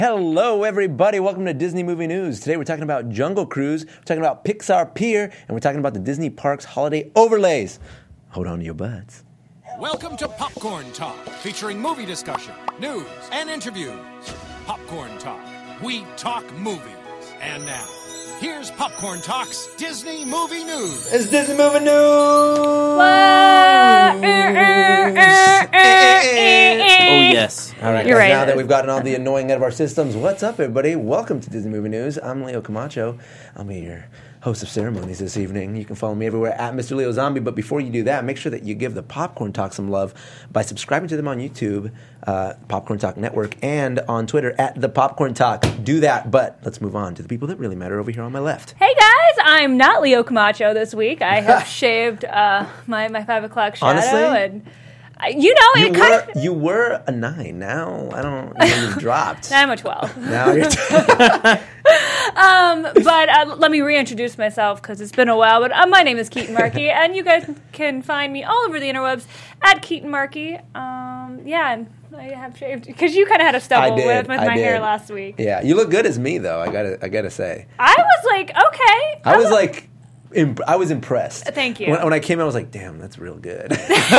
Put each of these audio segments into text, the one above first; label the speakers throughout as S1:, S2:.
S1: Hello, everybody. Welcome to Disney Movie News. Today we're talking about Jungle Cruise, we're talking about Pixar Pier, and we're talking about the Disney Parks holiday overlays. Hold on to your butts.
S2: Welcome to Popcorn Talk, featuring movie discussion, news, and interviews. Popcorn Talk. We talk movies. And now, here's Popcorn Talk's Disney Movie News.
S1: It's Disney Movie News!
S3: Oh, yes.
S1: All right,
S4: You're
S1: guys,
S4: right.
S1: now that we've gotten all the annoying out of our systems, what's up, everybody? Welcome to Disney Movie News. I'm Leo Camacho. I'll be your host of ceremonies this evening. You can follow me everywhere at Mr. Leo Zombie, but before you do that, make sure that you give the Popcorn Talk some love by subscribing to them on YouTube, Popcorn Talk Network, and on Twitter at The Popcorn Talk. Do that, but let's move on to the people that really matter over here on my left.
S4: Hey guys, I'm not Leo Camacho this week. I have shaved my 5 o'clock shadow.
S1: Honestly?
S4: And it kind of...
S1: You were a 9. Now, I don't... You've dropped.
S4: Now I'm a 12.
S1: Now you're...
S4: But let me reintroduce myself because it's been a while. But my name is Keaton Markey, and you guys can find me all over the interwebs at Keaton Markey. And I have shaved because you kind of had a stubble with my hair last week.
S1: Yeah, you look good as me though. I gotta say.
S4: I was like, okay.
S1: I was impressed.
S4: Thank you.
S1: When I came in, I was like, damn, that's real good.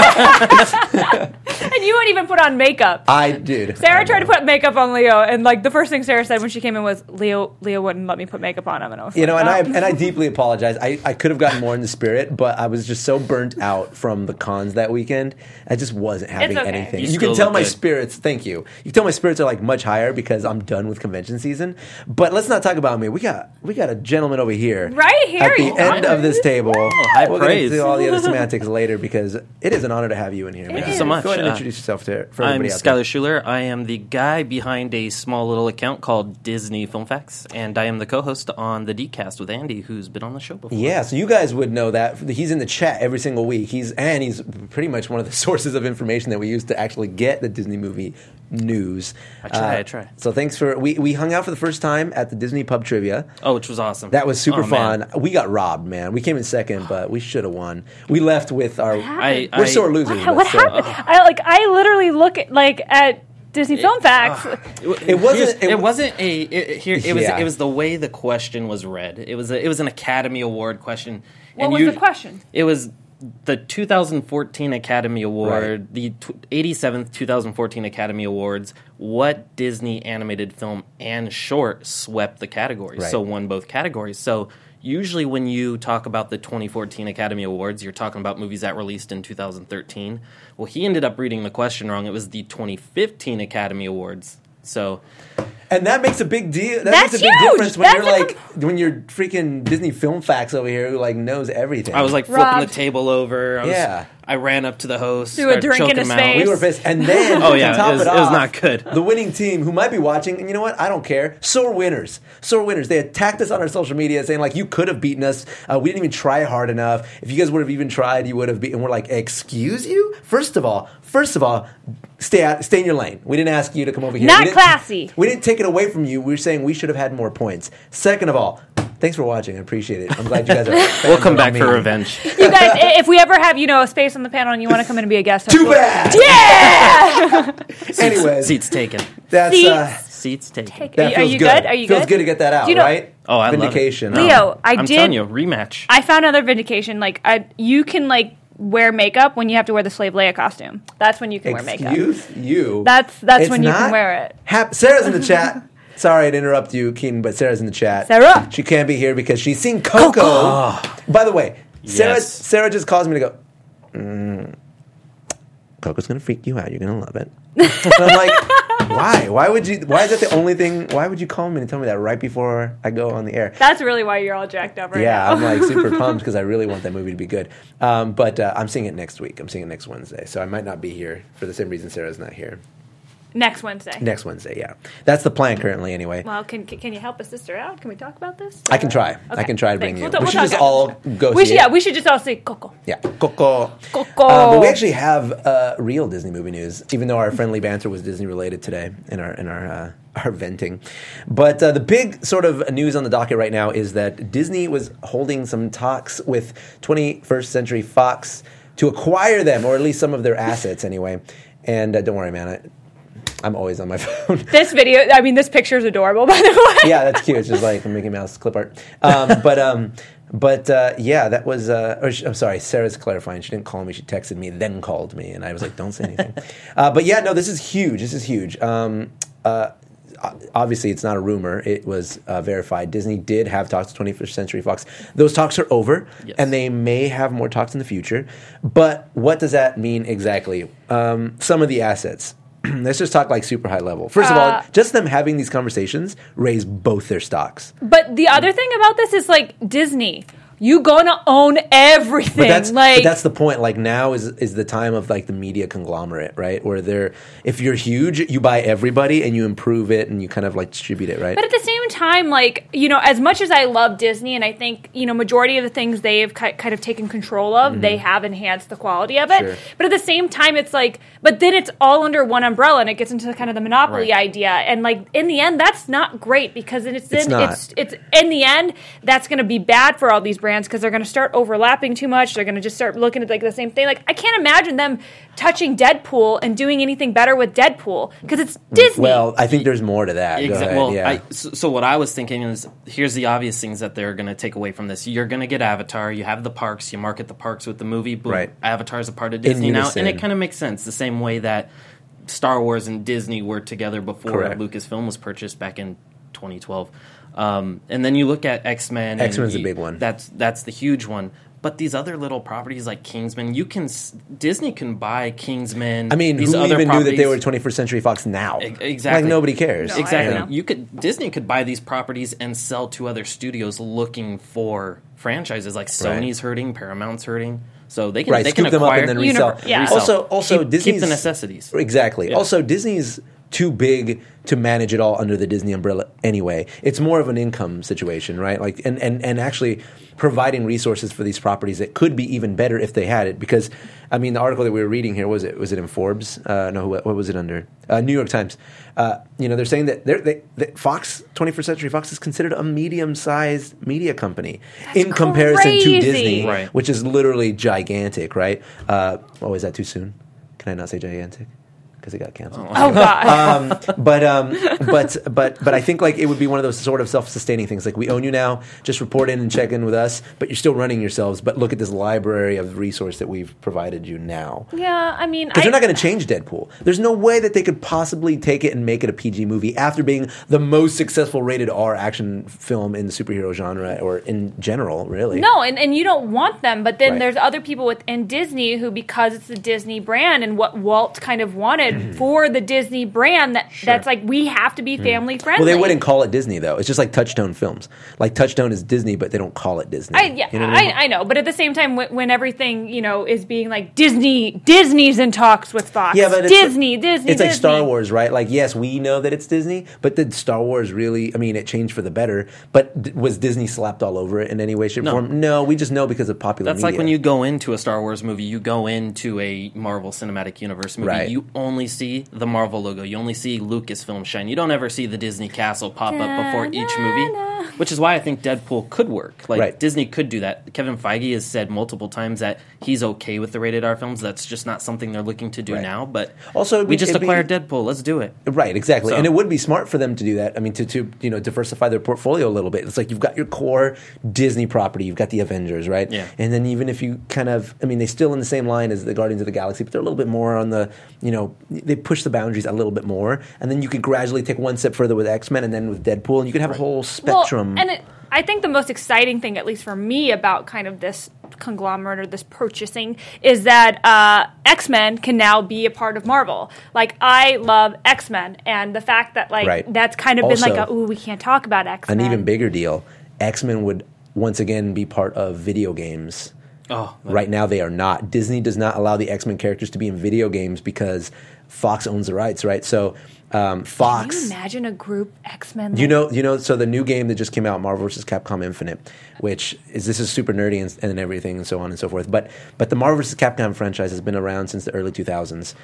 S4: And you wouldn't even put on makeup.
S1: I did.
S4: Sarah tried to put makeup on Leo, and like the first thing Sarah said when she came in was, "Leo wouldn't let me put makeup on him." And I was
S1: I deeply apologize. I could have gotten more in the spirit, but I was just so burnt out from the cons that weekend. I just wasn't having
S4: okay.
S1: anything.
S3: You
S1: You can
S3: still
S1: tell
S3: look
S1: my
S3: good.
S1: spirits. Thank you. You can tell my spirits are like much higher because I'm done with convention season. But let's not talk about me. We got a gentleman over here,
S4: Right here,
S1: at the
S4: you
S1: end
S4: are.
S1: of this table.
S3: high
S1: we'll
S3: praise.
S1: get into all the other semantics later because it is an honor to have you in here.
S4: Thank
S3: you so much.
S1: Go ahead and introduce yourself for
S3: I'm
S1: everybody out there.
S3: Skylar Schuler. I am the guy behind a small little account called Disney Film Facts, and I am the co-host on the Dcast with Andy, who's been on the show before.
S1: Yeah, so you guys would know that he's in the chat every single week. He's pretty much one of the sources of information that we use to actually get the Disney movie news.
S3: I try.
S1: So thanks for we hung out for the first time at the Disney Pub Trivia.
S3: Oh, which was awesome.
S1: That was super fun.
S3: Man.
S1: We got robbed, man. We came in second, but we should have won. We left with our.
S4: happened?
S1: We're sore losers.
S4: What
S1: but still.
S4: happened? I literally look at Disney Film Facts.
S1: It wasn't.
S3: It wasn't a.
S1: Yeah.
S3: It was the way the question was read. It was an Academy Award question.
S4: What was the question?
S3: It was the 2014 Academy Award,
S1: Right.
S3: the 87th 2014 Academy Awards. What Disney animated film and short swept the categories?
S1: Right.
S3: So won both categories. So usually when you talk about the 2014 Academy Awards, you're talking about movies that released in 2013. Well, he ended up reading the question wrong. It was the 2015 Academy Awards. So
S1: And that makes a big deal.
S4: That's
S1: makes a big
S4: huge.
S1: difference when
S4: That's
S1: you're when you're freaking Disney Film Facts over here who like knows everything.
S3: I was like flipping
S4: Robbed.
S3: the table over. I ran up to the host.
S4: Threw a
S3: started
S4: drink in
S3: choking
S4: his
S3: him
S4: face.
S1: we were pissed. And then
S3: Oh,
S1: to
S3: yeah,
S1: top
S3: it was
S1: off,
S3: not good.
S1: The winning team who might be watching, and you know what? I don't care. Sore winners. Sore winners. They attacked us on our social media saying like, you could have beaten us. We didn't even try hard enough. If you guys would have even tried, you would have beaten. And we're like, excuse you? First of all, stay in your lane. We didn't ask you to come over here.
S4: Not
S1: We didn't-
S4: classy.
S1: We didn't take it away from you. We were saying we should have had more points. Second of all, thanks for watching. I appreciate it. I'm glad you guys are fans
S3: We'll come
S1: of
S3: back
S1: me.
S3: for revenge.
S4: You guys, if we ever have a space on the panel and you want to come in and be a guest,
S1: Too bad.
S4: Yeah.
S1: Anyways,
S3: Seats taken.
S1: that's
S3: Seats taken.
S1: that
S4: Are
S1: feels
S4: you
S1: good.
S4: good? Are you
S1: feels
S4: good?
S1: good to get that out,
S4: Do you know-
S1: right?
S3: Oh, I love it.
S1: Vindication.
S4: Leo,
S3: I'm telling you, rematch.
S4: I found another vindication. You can wear makeup when you have to wear the Slave Leia costume. That's when you can wear makeup.
S1: Excuse you.
S4: That's
S1: It's
S4: when you
S1: not
S4: can wear it.
S1: Sarah's in the chat. Sorry to interrupt you, Keaton, but Sarah's in the chat.
S4: Sarah!
S1: She can't be here because she's seen Coco. By the way,
S3: Yes.
S1: Sarah just calls me to go, Coco's going to freak you out. You're going to love it. And I'm like, why? Why is that the only thing? Why would you call me and tell me that right before I go on the air?
S4: That's really why you're all jacked up right
S1: Yeah,
S4: now.
S1: I'm like super pumped because I really want that movie to be good. But I'm seeing it next week. I'm seeing it next Wednesday. So I might not be here for the same reason Sarah's not here.
S4: Next Wednesday.
S1: Next Wednesday, yeah. That's the plan currently anyway.
S4: Well, can you help a sister out? Can we talk about this?
S1: I can try. I
S4: Okay,
S1: can try to bring
S4: thanks.
S1: you.
S4: We'll
S1: We should
S4: talk
S1: just
S4: after
S1: all
S4: the show.
S1: go
S4: We
S1: see
S4: should,
S1: it.
S4: we should just all say Coco.
S1: Yeah, Coco.
S4: Coco.
S1: But we actually have real Disney movie news, even though our friendly banter was Disney related today in our venting. But the big sort of news on the docket right now is that Disney was holding some talks with 21st Century Fox to acquire them, or at least some of their assets anyway. And don't worry, man. I'm always on my phone.
S4: This picture is adorable, by the way.
S1: Yeah, that's cute. It's just like Mickey Mouse clip art. Yeah, that was. I'm sorry, Sarah's clarifying. She didn't call me. She texted me, then called me, and I was like, "Don't say anything." But yeah, no, this is huge. This is huge. Obviously, it's not a rumor. It was verified. Disney did have talks with 21st Century Fox. Those talks are over, and they may have more talks in the future. But what does that mean exactly? Some of the assets. Let's just talk like super high level. First of all, just them having these conversations raise both their stocks.
S4: But the other thing about this is like Disney. You gonna own everything.
S1: But that's the point. Like now is the time of like the media conglomerate, right? Where if you're huge, you buy everybody and you improve it and you kind of like distribute it, right?
S4: But at the same time, like, you know, as much as I love Disney and I think, you know, majority of the things they've kind of taken control of, they have enhanced the quality of it.
S1: Sure.
S4: But at the same time, it's like, but then it's all under one umbrella and it gets into kind of the monopoly idea. And like in the end, that's not great because it's in the end, that's going to be bad for all these brands. Because they're going to start overlapping too much. They're going to just start looking at like the same thing. Like I can't imagine them touching Deadpool and doing anything better with Deadpool because it's Disney.
S1: Well, I think there's more to that.
S3: Exactly.
S1: Go ahead.
S3: Well, so what I was thinking is, here's the obvious things that they're going to take away from this. You're going to get Avatar. You have the parks. You market the parks with the movie. Boom.
S1: Right.
S3: Avatar's a part of Disney now, and it kind of makes sense. The same way that Star Wars and Disney were together before Lucasfilm was purchased back in 2012. And then you look at X-Men.
S1: X-Men's a big one.
S3: That's the huge one. But these other little properties like Kingsman, Disney can buy Kingsman.
S1: I mean,
S3: these
S1: who
S3: other
S1: even
S3: properties.
S1: knew that they were 21st Century Fox now?
S3: Exactly.
S1: Like nobody cares.
S4: No,
S3: Exactly. Disney could buy these properties and sell to other studios looking for franchises. Like Sony's hurting, Paramount's hurting. So they can
S1: scoop them up and then resell. Also, Disney's
S3: keep the necessities.
S1: Exactly.
S3: Yeah.
S1: Also, Disney's too big to manage it all under the Disney umbrella anyway. It's more of an income situation, right? Like and actually providing resources for these properties that could be even better if they had it. Because I mean, the article that we were reading here was it in Forbes? No, what was it under? New York Times. They're saying that Fox, 21st Century Fox, is considered a medium-sized media company in comparison to Disney, which is literally gigantic, right? Is that too soon? Can I not say gigantic? Because it got canceled.
S4: Oh God!
S1: But I think like it would be one of those sort of self-sustaining things. Like we own you now, just report in and check in with us. But you're still running yourselves. But look at this library of resource that we've provided you now.
S4: Yeah, I mean,
S1: because they're not going to change Deadpool. There's no way that they could possibly take it and make it a PG movie after being the most successful rated R action film in the superhero genre or in general, really.
S4: No, and you don't want them. But then there's other people within Disney who, because it's the Disney brand and what Walt kind of wanted for the Disney brand, that's like, we have to be family friendly.
S1: Well, they wouldn't call it Disney though. It's just like Touchstone Films. Like Touchstone is Disney, but they don't call it Disney.
S4: I know. But at the same time, when everything is being like Disney's in talks with Fox. Yeah, but Disney.
S1: It's like Star Wars, right? Like, yes, we know that it's Disney, but did Star Wars really? I mean, it changed for the better. But was Disney slapped all over it in any way, shape, or form? No, we just know because of popular media.
S3: That's like when you go into a Star Wars movie, you go into a Marvel Cinematic Universe movie. Right. You only see the Marvel logo. You only see Lucasfilm shine. You don't ever see the Disney castle pop up before each movie, which is why I think Deadpool could work. Like Disney could do that. Kevin Feige has said multiple times that he's okay with the rated R films. That's just not something they're looking to do now. But also, we just acquired Deadpool. Let's do it.
S1: Right, exactly. So, and it would be smart for them to do that. I mean, to diversify their portfolio a little bit. It's like you've got your core Disney property. You've got the Avengers, right?
S3: Yeah.
S1: And then even if you they're still in the same line as the Guardians of the Galaxy, but they're a little bit more on the, they push the boundaries a little bit more. And then you could gradually take one step further with X-Men and then with Deadpool, and you could have a whole spectrum.
S4: Well, I think the most exciting thing, at least for me, about kind of this conglomerate or this purchasing is that X-Men can now be a part of Marvel. Like, I love X-Men, and the fact that that's kind of also, been like we can't talk about X-Men.
S1: An even bigger deal, X-Men would once again be part of video games. Right now they are not. Disney does not allow the X-Men characters to be in video games because Fox owns the rights, right? So Fox.
S4: Can you imagine a group X-Men?
S1: So the new game that just came out, Marvel vs. Capcom Infinite, this is super nerdy and everything and so on and so forth. But the Marvel vs. Capcom franchise has been around since the early 2000s,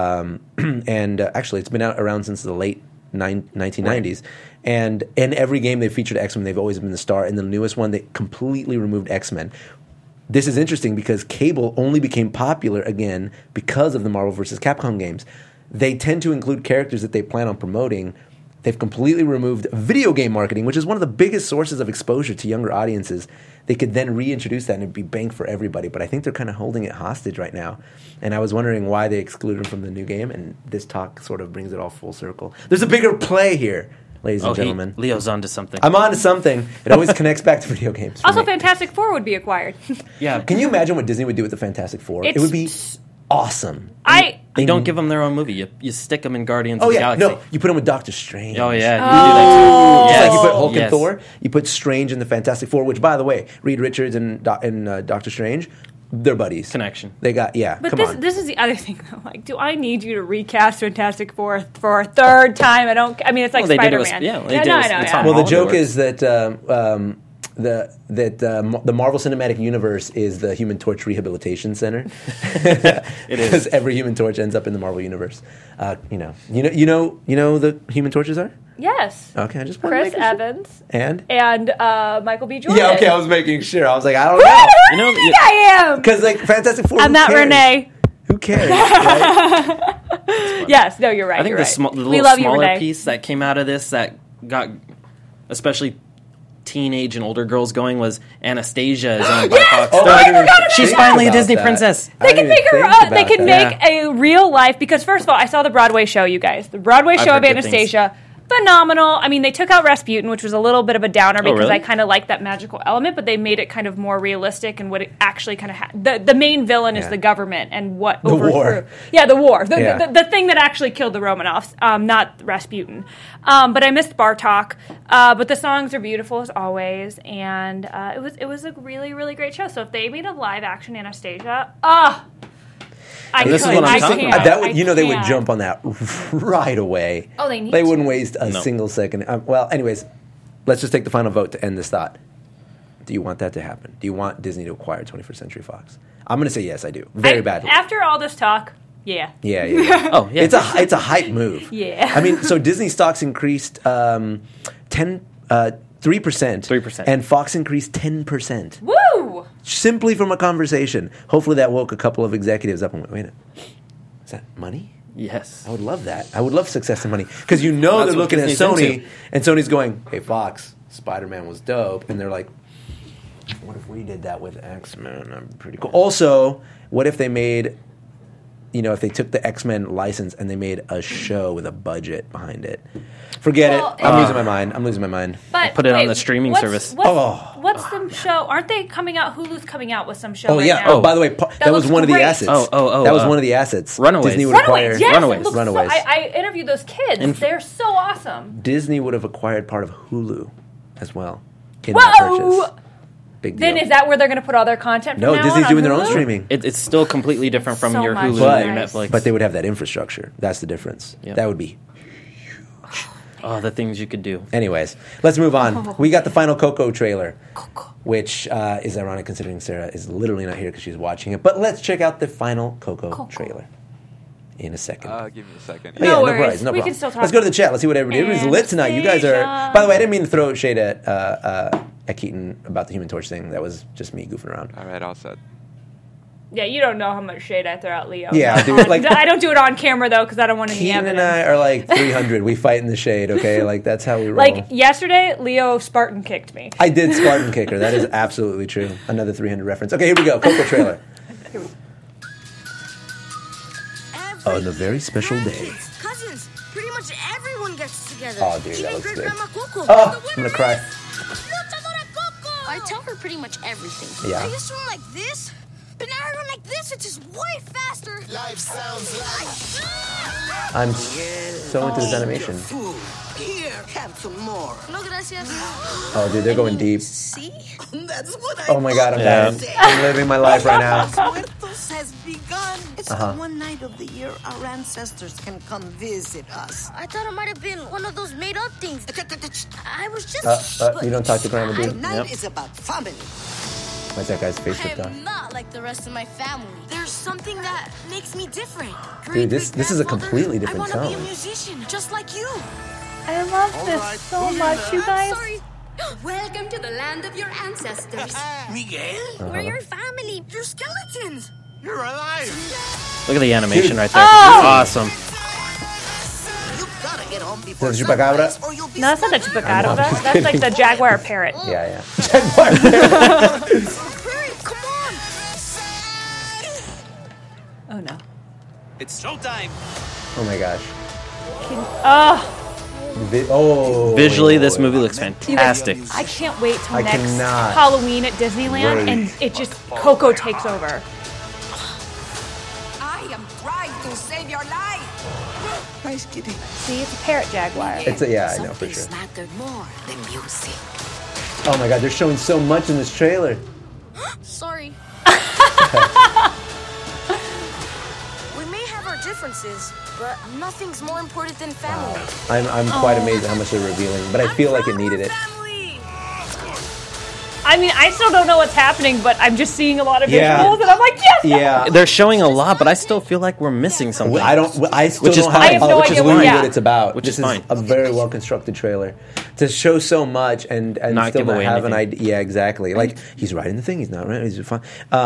S1: and actually it's been around since the late 1990s. And in every game they've featured X-Men, they've always been the star. In the newest one, they completely removed X-Men. This is interesting because Cable only became popular again because of the Marvel vs. Capcom games. they tend to include characters that they plan on promoting. They've completely removed video game marketing, which is one of the biggest sources of exposure to younger audiences. They could then reintroduce that and it'd be bang for everybody. But I think they're kind of holding it hostage right now. And I was wondering why they excluded him from the new game, and this talk sort of brings it all full circle. There's a bigger play here, ladies and gentlemen.
S3: Leo's onto something.
S1: I'm on to something. It always connects back to video games. for
S4: Also,
S1: me.
S4: Fantastic Four would be acquired.
S3: Yeah.
S1: Can you imagine what Disney would do with the Fantastic Four? It would be awesome.
S3: You don't give them their own movie. You stick them in Guardians
S1: Oh
S3: of the
S1: yeah,
S3: Galaxy.
S1: no, you put them with Doctor Strange.
S3: Oh, yeah. You do that too.
S1: Just
S3: Yes.
S1: like you put Hulk and
S3: Yes.
S1: Thor, you put Strange in the Fantastic Four, which, by the way, Reed Richards and Doctor Strange, they're buddies.
S3: Connection.
S1: They got,
S4: But
S1: come
S4: this
S1: on.
S4: this is the other thing though. Like, do I need you to recast Fantastic Four for a third time? I mean, it's like
S3: Well, they did it
S4: Spider-Man.
S3: with- they did
S4: no,
S3: it with-
S4: I know.
S3: it's
S4: Yeah.
S3: on
S1: Well, the
S3: Holiday
S1: joke
S3: Works.
S1: is that the Marvel Cinematic Universe is the Human Torch Rehabilitation Center.
S3: It is.
S1: Because every Human Torch ends up in the Marvel Universe. You know the Human Torches are?
S4: Yes.
S1: Okay, I just wanted to
S4: Chris
S1: make sure.
S4: Evans
S1: And
S4: Michael B. Jordan.
S1: yeah, okay, I was making sure. I was like, I don't
S4: Who do
S1: know.
S4: you
S3: know,
S4: think I am?
S1: Because like Fantastic Four,
S4: I'm
S1: who
S4: not
S1: cares?
S4: Renee.
S1: Who cares? Right?
S4: Yes, no, you're right.
S3: I think
S4: you're
S3: the,
S4: right.
S3: the
S4: we
S3: little
S4: love you,
S3: smaller
S4: Renee.
S3: piece that came out of this that got especially teenage and older girls going was Anastasia is owned by Fox.
S1: Oh, I didn't even
S3: She's
S1: think
S3: finally a
S1: about
S3: Disney
S1: that.
S3: princess.
S1: I
S4: They
S1: didn't
S4: can make
S1: even
S4: her.
S1: think
S4: They
S1: about
S4: can
S1: that.
S4: make a real life because first of all, I saw the Broadway show. You guys, the Broadway show
S3: heard
S4: of
S3: good things.
S4: Anastasia, phenomenal. I mean, they took out Rasputin, which was a little bit of a downer because
S3: really?
S4: I kind of like that magical element, but they made it kind of more realistic and what it actually kind of the main villain is
S1: Yeah.
S4: the government and what
S1: The
S4: overthrew.
S1: war.
S4: Yeah, the war.
S1: Yeah.
S4: The thing that actually killed the Romanovs, not Rasputin. But I missed Bartok. But the songs are beautiful as always, and it was a really, really great show. So if they made a live action Anastasia, I
S3: this is
S4: could.
S3: what I'm
S4: I
S3: talking
S4: can't.
S3: about.
S1: That would, they would
S4: can't.
S1: jump on that right away.
S4: Oh, they need
S1: They
S4: to.
S1: wouldn't waste a
S3: No.
S1: single second. Well, anyways, let's just take the final vote to end this thought. Do you want that to happen? Do you want Disney to acquire 21st Century Fox? I'm going to say yes, I do. Very badly.
S4: After all this talk, yeah.
S1: Yeah.
S3: Oh, yeah.
S1: It's a hype move.
S4: Yeah.
S1: I mean, so Disney stocks increased 3%, and Fox increased 10%.
S4: Woo!
S1: Simply from a conversation. Hopefully that woke a couple of executives up and went, wait a minute, is that money?
S3: Yes.
S1: I would love that. I would love success and money. Because you know
S3: That's
S1: they're
S3: what
S1: looking at
S3: Disney's
S1: Sony,
S3: into.
S1: and Sony's going, hey, Fox, Spider-Man was dope. And they're like, what if we did that with X-Men? I'm pretty cool. Also, what if they made, if they took the X-Men license and they made a show with a budget behind it? Forget
S4: Well,
S1: it. I'm losing my mind.
S4: But
S3: Put it on
S4: wait,
S3: the streaming
S4: what's-
S3: service.
S4: What's the show? Aren't they coming out? Hulu's coming out with some show.
S1: Oh,
S4: right
S1: yeah.
S4: now.
S1: Oh, by the way, that was
S4: looks
S1: one of the
S4: great.
S1: assets.
S3: Oh,
S1: that was one of the assets.
S3: Runaways.
S1: Disney would
S4: Runaways,
S1: acquire
S4: yes,
S3: Runaways.
S4: it looks
S1: Runaways.
S4: So, I interviewed those kids. They're so awesome.
S1: Disney would have acquired part of Hulu as well in that
S4: Whoa!
S1: purchase. Big deal.
S4: Then is that where they're going to put all their content?
S1: No,
S4: from now
S1: Disney's
S4: on
S1: doing their own
S4: Hulu?
S1: streaming.
S3: It's still completely different from
S4: So
S3: your
S4: much
S3: Hulu
S1: But-
S3: and your
S4: nice.
S3: Netflix.
S1: But they would have that infrastructure. That's the difference.
S3: Yep.
S1: That would be.
S3: Oh, the things you could do.
S1: Anyways, let's move on. We got the final Coco trailer, which is ironic considering Sarah is literally not here because she's watching it. But let's check out the final Coco trailer in a second.
S5: Give me a second.
S1: Oh,
S4: No
S1: no
S4: worries.
S1: worries, no
S4: We
S1: problem.
S4: can still talk.
S1: Let's go to the chat. Let's see what everybody's lit tonight. You guys are.
S4: Anastasia.
S1: By the way, I didn't mean to throw shade at Keaton about the Human Torch thing. That was just me goofing around.
S5: All right, all set.
S4: Yeah, you don't know how much shade I throw at Leo.
S1: Yeah,
S4: Not
S1: dude,
S4: on-
S1: like-
S4: I don't do it on camera though because I don't want any
S1: Keaton and
S4: evidence.
S1: I are like 300. We fight in the shade. Okay, like that's how we roll.
S4: Like yesterday, Leo Spartan kicked me.
S1: I did Spartan Kicker. That is absolutely true. Another 300 reference. Okay, here we go. Coco trailer. On a very special day.
S6: Cousins, pretty much everyone gets together.
S1: Oh, dude, that
S6: Even
S1: looks good.
S6: Great-Grandma Coco.
S1: Oh, I'm gonna cry.
S6: Luchadora Coco! I tell her pretty much everything.
S1: Yeah.
S6: I used to run like this, but now I run like this, which is way faster.
S7: Life sounds like
S1: I'm so into this animation.
S7: food. Here, have some more.
S6: No gracias.
S1: Oh, dude, they're going deep.
S6: See?
S7: That's what I
S1: Oh my god, I'm
S3: Yeah.
S1: dying. I'm living my life right now.
S7: Muertos has begun. It's the one night of the year our ancestors can come visit us.
S6: I thought it might have been one of those made-up things. I was just...
S1: You don't talk to Grandma, dude?
S7: Tonight
S3: Yep.
S7: is about family.
S1: Why's that guy's face ripped off?
S6: I'm not like the rest of my family. There's something that makes me different.
S1: Dude, this is a completely different
S6: I want to be a
S1: tone.
S6: musician, just like you.
S4: I love this so much, you guys.
S6: Sorry. Welcome to the land of your ancestors.
S7: Miguel,
S6: We're your family. You're skeletons.
S7: you're alive.
S3: Look at the animation
S1: Dude.
S3: right there.
S4: Oh!
S3: Awesome.
S7: get home before
S1: Is that the chupacabra?
S7: sunrise, or you'll be
S4: No, that's not the
S7: stuck in
S4: chupacabra.
S1: just
S4: That's like
S1: kidding.
S4: the jaguar parrot.
S1: Yeah.
S7: Hurry, come on!
S4: Oh no.
S5: It's showtime.
S1: Oh my gosh.
S4: Oh,
S3: Visually, this movie looks
S4: you guys,
S3: fantastic.
S4: I can't wait till
S1: I
S4: next
S1: cannot
S4: Halloween at Disneyland,
S1: wait.
S4: and it just Coco takes over.
S6: I am trying to save your life.
S7: Nice kitty.
S4: See, it's a parrot jaguar.
S1: It's I know for sure.
S6: Mattered more than music.
S1: Oh my god, they're showing so much in this trailer.
S6: Sorry. We may have our differences, but nothing's more important than family.
S1: I'm quite amazed at how much they're revealing, but I feel like it needed it.
S4: I mean, I still don't know what's happening, but I'm just seeing a lot of
S1: Yeah.
S4: visuals, and I'm like, yes!
S1: Yeah.
S3: They're showing a lot, but I still feel like we're missing something.
S1: I still
S3: Which is
S1: don't
S3: fine.
S1: have
S3: I have
S4: no
S1: which is
S4: idea
S1: literally
S4: what-
S1: what it's about.
S3: Which
S1: this
S3: is fine.
S1: a very well constructed trailer to show so much and
S3: Not
S1: still
S3: give
S1: not
S3: away
S1: have an
S3: anything.
S1: idea. Yeah, exactly. Like he's writing the thing. He's not right. He's fine.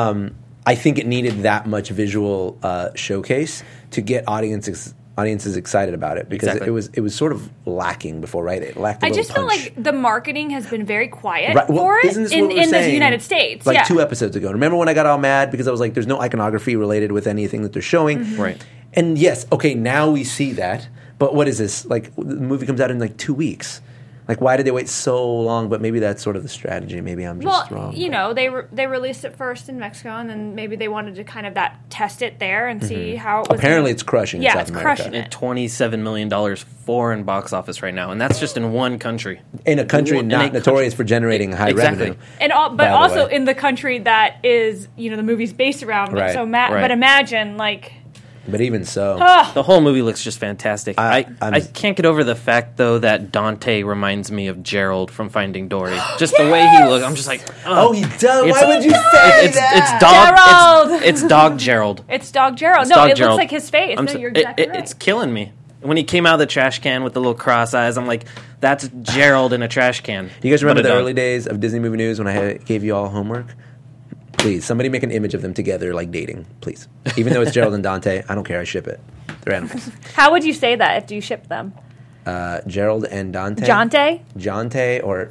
S1: I think it needed that much visual showcase to get audiences excited about it because
S3: Exactly.
S1: it was sort of lacking before, right? It lacked a
S4: I
S1: little
S4: just feel
S1: punch.
S4: like the marketing has been very quiet
S1: Right, well,
S4: for it
S1: isn't this what we were
S4: in the
S1: saying,
S4: United States.
S1: Like
S4: yeah.
S1: 2 episodes ago. Remember when I got all mad because I was like, there's no iconography related with anything that they're showing?
S4: Mm-hmm.
S3: Right.
S1: And yes, okay, now we see that. But what is this? Like, the movie comes out in like 2 weeks. Like, why did they wait so long? But maybe that's sort of the strategy. Maybe I'm just wrong.
S4: You know, they released it first in Mexico, and then maybe they wanted to kind of test it there and see how it was.
S1: Apparently, it's crushing in South
S4: it's
S1: America.
S4: crushing it.
S3: $27 million foreign box office right now, and that's just in one country.
S1: In a country
S3: In a
S1: not
S3: country.
S1: notorious for generating high
S3: Exactly.
S1: revenue.
S4: And
S1: by
S4: but
S1: the
S4: also
S1: way.
S4: in the country that is, you know, the movie's based around.
S1: Right.
S4: So,
S3: Right.
S4: but imagine, like,
S1: But even so.
S3: The whole movie looks just fantastic. I can't get over the fact, though, that Dante reminds me of Gerald from Finding Dory. Just the way he looks, I'm just like,
S1: Oh, he does.
S3: It's-
S1: Why would you say that?
S3: It's dog. It's Dog Gerald.
S4: it's Dog Gerald.
S3: It's
S4: No,
S3: Dog
S4: it
S3: Gerald.
S4: looks like his face. No, you're exactly right.
S3: It's killing me. When he came out of the trash can with the little cross eyes, I'm like, that's Gerald in a trash can.
S1: You guys remember
S3: But
S1: the
S3: a dog.
S1: early days of Disney Movie News when I gave you all homework? Please, somebody make an image of them together, like dating. Please. Even though it's Gerald and Dante, I don't care. I ship it. They're animals.
S4: How would you say that if you shipped them?
S1: Gerald and Dante.
S4: Jonte?
S1: Jonte or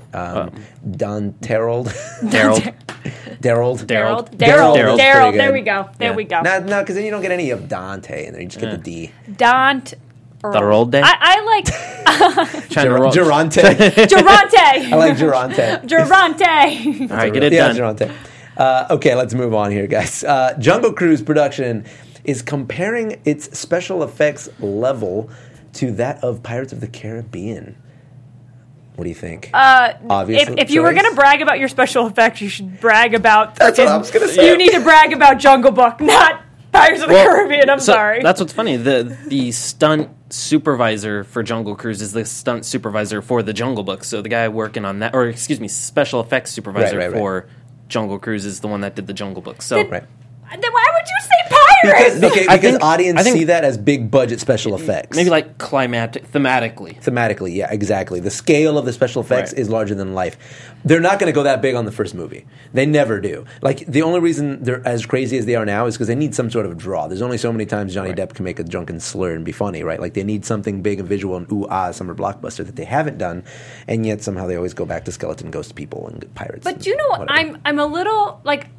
S1: Don Terald.
S3: Daryl.
S1: Daryl.
S3: Daryl.
S1: Daryl's
S4: Daryl.
S1: pretty
S4: There
S1: good.
S4: we go. There
S3: Yeah.
S4: we go.
S1: No, because then you don't get any of Dante, and then you just get the D.
S4: Dante.
S3: Daryl.
S4: I like
S3: Trying to roll.
S1: Durante.
S4: Durante.
S1: I like Durante.
S4: Durante.
S3: All right, get it
S1: Yeah,
S3: done.
S1: Durante. Okay, let's move on here, guys. Jungle Cruise production is comparing its special effects level to that of Pirates of the Caribbean. What do you think? Obviously,
S4: If you were going to brag about your special effects, you should brag about.
S1: That's what I was gonna say.
S4: You need to brag about Jungle Book, not Pirates of the Caribbean. I'm
S3: so
S4: sorry.
S3: That's what's funny. The stunt supervisor for Jungle Cruise is the stunt supervisor for the Jungle Book. So the guy working on that, or excuse me, special effects supervisor
S1: Right.
S3: for Jungle Cruise is the one that did the Jungle Book. So
S1: Right.
S4: Then why would you say pirates?
S1: Because audience
S3: I think-
S1: see that as big budget special effects.
S3: maybe like thematically.
S1: Thematically, yeah, exactly. The scale of the special effects
S3: Right.
S1: is larger than life. They're not going to go that big on the first movie. They never do. Like, the only reason they're as crazy as they are now is because they need some sort of draw. There's only so many times Johnny Depp can make a drunken slur and be funny, right? Like, they need something big and visual and summer blockbuster that they haven't done, and yet somehow they always go back to skeleton ghost people and pirates.
S4: But
S1: and
S4: do you know what?
S1: whatever.
S4: I'm a little like.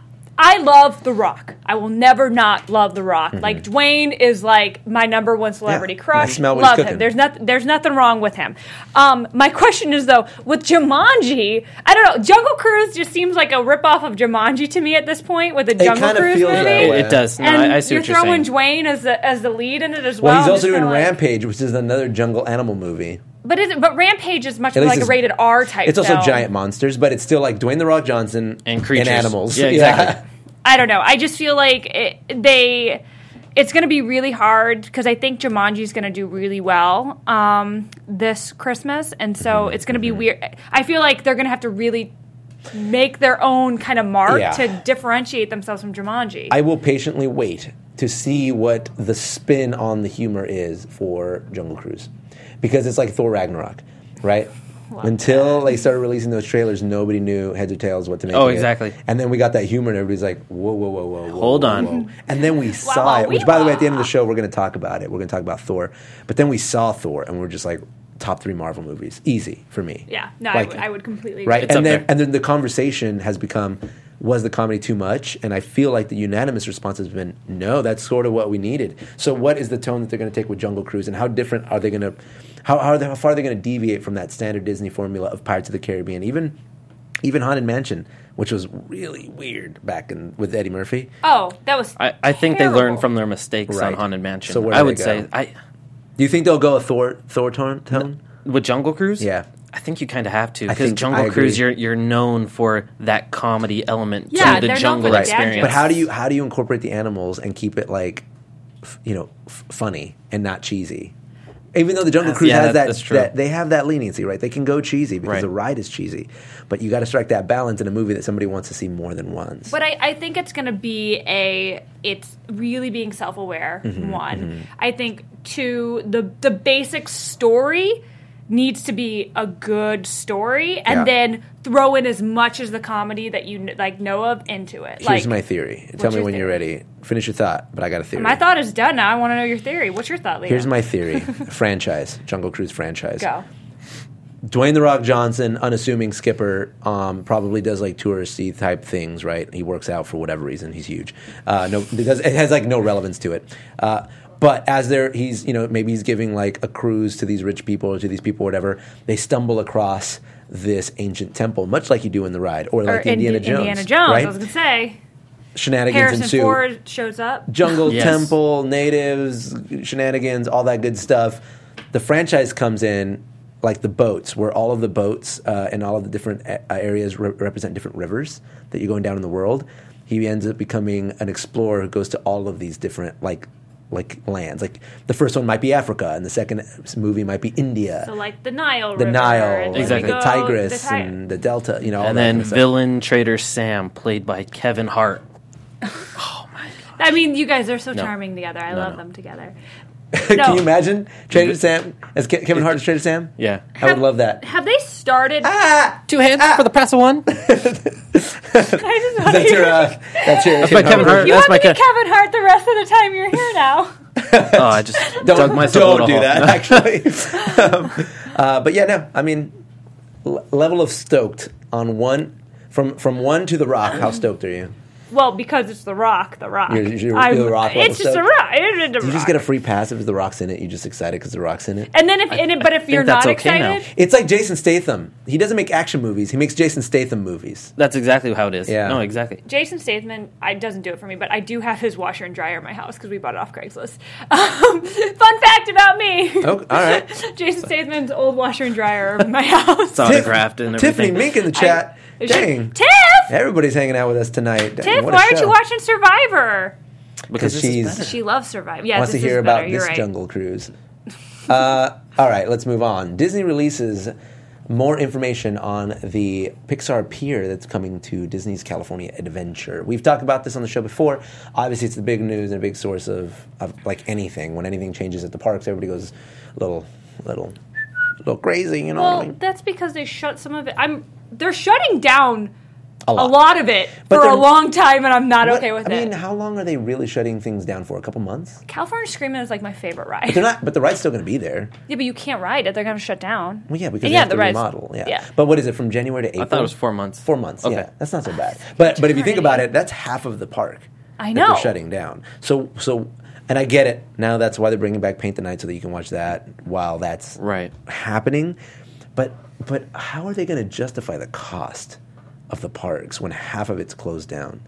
S4: I love The Rock. I will never not love The Rock. Like Dwayne is like my number one celebrity
S1: Yeah, I
S4: crush.
S1: smell what he's
S4: Love him.
S1: cooking.
S4: There's nothing wrong with him. My question is though, with Jumanji, I don't know. Jungle Cruise just seems like a ripoff of Jumanji to me at this point with the Jungle
S1: kinda
S4: Cruise
S1: feels
S4: movie.
S1: that way.
S3: It does. No,
S4: And
S3: I see
S4: you're
S3: what you're
S4: throwing
S3: saying.
S4: Dwayne as the lead in it as well.
S1: Well, he's
S4: I'm
S1: also
S4: just
S1: doing
S4: kinda like-
S1: Rampage, which is another jungle animal movie.
S4: But Rampage is much
S1: At
S4: more
S1: least
S4: like a
S1: it's-
S4: rated R type.
S1: It's also
S4: film.
S1: giant monsters, but it's still like Dwayne The Rock Johnson
S3: And creatures.
S1: animals.
S3: Yeah, exactly.
S4: I don't know. I just feel like it's going to be really hard because I think Jumanji is going to do really well this Christmas, and so it's going to be weird. I feel like they're going to have to really make their own kind of mark
S1: Yeah.
S4: to differentiate themselves from Jumanji.
S1: I will patiently wait to see what the spin on the humor is for Jungle Cruise, because it's like Thor Ragnarok, right? Until they started releasing those trailers, nobody knew heads or tails what to make.
S3: Oh,
S1: of it.
S3: exactly.
S1: And then we got that humor, and everybody's like, whoa,
S3: Hold on.
S1: whoa. And then we saw it. Which, by the way, at the end of the show, we're going to talk about it. We're going to talk about Thor. But then we saw Thor, and we're just like, top 3 Marvel movies, easy for me.
S4: Yeah, no,
S1: Like,
S4: I would completely agree.
S1: right.
S3: It's up there.
S1: And then the conversation has become, was the comedy too much? And I feel like the unanimous response has been, no, that's sort of what we needed. So what is the tone that they're going to take with Jungle Cruise, and how different are they going to, how far are they going to deviate from that standard Disney formula of Pirates of the Caribbean? Even Haunted Mansion, which was really weird back with Eddie Murphy.
S4: Oh, that was.
S3: I think they
S4: terrible.
S3: learned from their mistakes
S1: Right.
S3: on Haunted Mansion.
S1: So where do
S3: I
S1: they
S3: would
S1: go?
S3: say
S1: Do you think they'll go a Thor tone?
S3: with Jungle Cruise.
S1: Yeah.
S3: I think you kind of have to
S1: I
S3: because
S1: think- I
S3: Jungle
S1: agree.
S3: Cruise, you're known for that comedy element
S4: Yeah,
S3: to the
S4: they're known
S3: jungle
S4: for the
S3: experience.
S4: gadgets.
S1: But how do you incorporate the animals and keep it like, funny and not cheesy? Even though the Jungle Cruise has
S3: that's true.
S1: that, they have that leniency, right? They can go cheesy because
S3: Right.
S1: the ride is cheesy, but you got to strike that balance in a movie that somebody wants to see more than once.
S4: But I think it's going to be it's really being self-aware, one. I think, two, the basic story needs to be a good story, and
S1: Yeah.
S4: then throw in as much as the comedy that you know of into it.
S1: Here's my theory. Tell
S4: what's
S1: me
S4: your
S1: when you're
S4: theory?
S1: ready. Finish your thought, but I got a theory.
S4: My thought is done now. I want to know your theory. What's your thought, Leo?
S1: Here's my theory. Franchise. Jungle Cruise franchise.
S4: Go.
S1: Dwayne "The Rock" Johnson, unassuming skipper, probably does like touristy type things, right? He works out for whatever reason. He's huge. Because it has like no relevance to it. But as he's maybe he's giving like a cruise to these rich people or to these people, whatever. They stumble across this ancient temple, much like you do in the ride, or like Indiana Jones.
S4: Indiana Jones.
S1: right?
S4: I was going to say.
S1: Shenanigans
S4: Harrison
S1: ensue.
S4: Ford shows up.
S1: Jungle
S3: Yes.
S1: temple, natives, shenanigans, all that good stuff. The franchise comes in like the boats, where all of the boats and all of the different areas represent different rivers that you're going down in the world. He ends up becoming an explorer who goes to all of these different like lands. Like the first one might be Africa, and the second movie might be India.
S4: So like the Nile
S1: the
S4: River.
S1: Nile,
S4: and then
S3: Exactly.
S1: the
S4: we go-
S1: Tigris,
S4: the Ti-
S1: and the Delta. All
S3: and
S1: that
S3: then
S1: kind of stuff.
S3: villain Trader Sam, played by Kevin Hart.
S4: I mean, you guys are so
S3: No.
S4: charming together. I
S3: No,
S4: love
S3: no.
S4: them together.
S1: Can you imagine Trader Sam as Kevin Hart as Trader Sam?
S3: Yeah.
S1: I would love that.
S4: Have they started?
S3: 2 hands for the price of one.
S1: That's your.
S3: That's my Kevin Hart.
S4: You
S3: That's
S4: have
S3: my
S4: to be Kevin Hart the rest of the time you're here now.
S3: Oh, I just dug myself a
S1: Don't
S3: little
S1: do
S3: hole.
S1: that. Actually, but yeah, no. I mean, level of stoked on one from 1 to The Rock. How stoked are you?
S4: Well, because it's The Rock. The Rock.
S1: You're The Rock level
S4: It's just The
S1: stoked?
S4: Rock. It's The
S1: Do you just
S4: Rock.
S1: get a free pass if The Rock's in it? You're just excited because The Rock's in it.
S4: And then but if you're
S3: that's
S4: not
S3: okay now.
S4: excited,
S1: It's like Jason Statham. He doesn't make action movies. He makes Jason Statham movies.
S3: That's exactly how it is.
S1: Yeah.
S3: No, exactly.
S4: Jason Statham doesn't do it for me, but I do have his washer and dryer in my house because we bought it off Craigslist. Fun fact about me.
S1: Oh, all right.
S4: Jason Statham's old washer and dryer are in my house.
S3: It's autographed and everything.
S1: Tiffany Mink in the chat. Dang.
S4: Tiff!
S1: Everybody's hanging out with us tonight. Dang,
S4: Tiff,
S1: what a
S4: why aren't
S1: show.
S4: you watching Survivor?
S1: Because
S3: this is
S1: she's
S3: better.
S4: She loves Survivor. Yeah,
S1: wants to
S4: this
S1: hear
S4: is
S1: about
S4: better. You're
S1: this
S4: right.
S1: Jungle Cruise. All right, let's move on. Disney releases more information on the Pixar Pier that's coming to Disney's California Adventure. We've talked about this on the show before. Obviously, it's the big news and a big source of like anything. When anything changes at the parks, everybody goes a little crazy. You know what I
S4: Well,
S1: mean?
S4: that's because they shut some of it. They're shutting down
S1: A
S4: a lot of it
S1: But
S4: for a
S1: they're-
S4: long time, and I'm not
S1: What-
S4: okay with
S1: I
S4: it.
S1: mean, how long are they really shutting things down for? A couple months?
S4: California Screaming is like my favorite ride.
S1: They're not, but the ride's still going to be there.
S4: Yeah, but you can't ride it. They're going to shut down.
S1: Well, yeah, because
S4: yeah,
S1: they have to
S4: ride's-
S1: remodel. Yeah.
S4: yeah.
S1: But what is it, from January to April?
S3: I thought it was 4 months.
S1: 4 months,
S3: Okay.
S1: yeah. That's not so bad. But if you think
S4: Eternity.
S1: about it, that's half of the park.
S4: I
S1: that
S4: know.
S1: they're shutting down. So, and I get it. Now that's why they're bringing back Paint the Night so that you can watch that while that's
S3: Right.
S1: happening. But how are they going to justify the cost of the parks when half of it's closed down?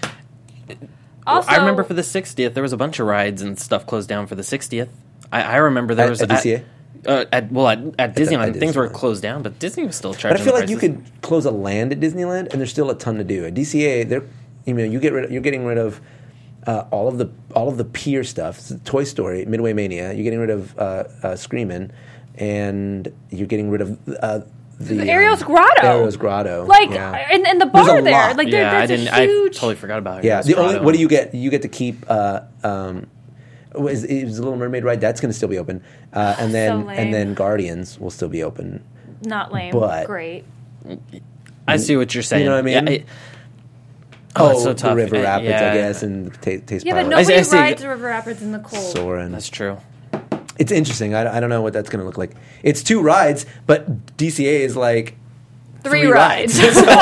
S4: Also,
S3: I remember for the 60th, there was a bunch of rides and stuff closed down for the 60th. I remember there was
S1: At DCA?
S3: At Disneyland,
S1: at
S3: things were
S1: Disneyland.
S3: closed down, but Disney was still charging.
S1: But I feel
S3: the
S1: like you
S3: prices.
S1: could close a land at Disneyland, and there's still a ton to do. At DCA, you're getting rid of all of the pier stuff. It's Toy Story, Midway Mania. You're getting rid of Screamin', and you're getting rid of the
S4: Ariel's Grotto.
S1: Ariel's Grotto,
S4: like,
S1: yeah.
S4: and the
S1: There's
S4: bar
S1: a
S4: there.
S1: lot.
S4: Like,
S3: Yeah, I
S4: there's
S3: didn't.
S4: a huge.
S3: I totally forgot about it.
S1: Yeah,
S3: It's
S1: the only
S3: Grotto.
S1: what do you get? You get to keep. Is the Little Mermaid ride? That's going to still be open, and
S4: So lame.
S1: then Guardians will still be open.
S4: Not lame.
S1: But-
S4: Great.
S3: I see what you're saying.
S1: You know what I mean?
S3: It's so
S1: the
S3: tough.
S1: River Rapids,
S3: Yeah.
S1: I guess, and Taste
S4: Yeah, but
S1: Pilot.
S4: nobody
S3: I see-
S4: rides the River Rapids in the cold.
S1: Soarin'.
S3: That's true.
S1: It's interesting. I don't know what that's going to look like. It's 2 rides, but DCA is like
S4: 3 rides.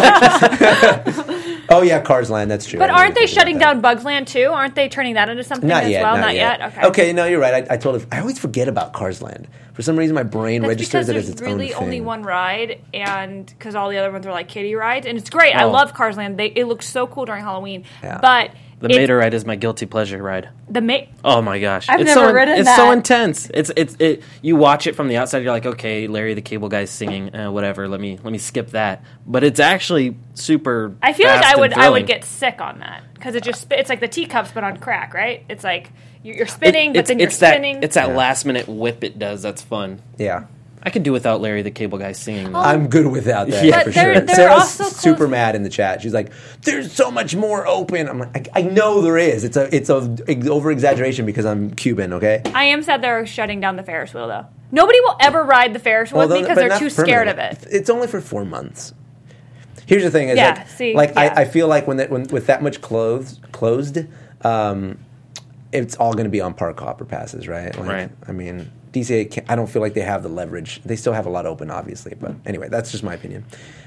S1: oh yeah, Cars Land. That's true.
S4: But
S1: I didn't
S4: aren't they
S1: think about
S4: shutting
S1: that.
S4: down Bugs Land too? Aren't they turning that into something
S1: Not
S4: as
S1: yet.
S4: well?
S1: Not yet.
S4: Okay.
S1: Okay. No, you're right. I always forget about Cars Land. For some reason, my brain
S4: That's
S1: registers
S4: because
S1: it as
S4: there's
S1: its
S4: really
S1: own thing.
S4: only one ride, and because all the other ones are like kiddie rides, and it's great. I
S3: Oh.
S4: love Cars Land. It looks so cool during Halloween.
S1: Yeah.
S4: But
S3: The Mater ride is my guilty pleasure ride.
S4: the
S3: Oh my gosh,
S4: I've
S3: it's
S4: never
S3: so
S4: ridden
S3: it's
S4: that.
S3: so intense. It you watch it from the outside, you're like, okay, Larry the Cable Guy's singing, whatever. Let me skip that. But it's actually super.
S4: I feel like
S3: fast and
S4: I would
S3: thrilling.
S4: get sick on that because it's like the teacups but on crack, right? It's like you're spinning, but then you're spinning.
S3: It's that last minute whip it does. That's fun.
S1: Yeah.
S3: I could do without Larry the Cable Guy singing. though.
S1: I'm good without that
S3: Yeah.
S1: for
S4: But they're-
S1: sure.
S4: they're
S1: Sarah's
S4: also close-
S1: super mad in the chat. She's like, "There's so much more open." I'm like, "I know there is. It's a over exaggeration because I'm Cuban." Okay.
S4: I am sad they're shutting down the Ferris wheel though. Nobody will ever ride the Ferris wheel with me because
S1: but
S4: they're
S1: not
S4: too scared of
S1: permanently.
S4: it.
S1: It's only for 4 months. Here's the thing: is
S4: Yeah, see, yeah.
S1: I feel like when with that much closed, it's all going to be on park hopper passes, right? Like,
S3: Right.
S1: I mean, DCA. I don't feel like they have the leverage. They still have a lot open, obviously, but anyway, that's just my opinion.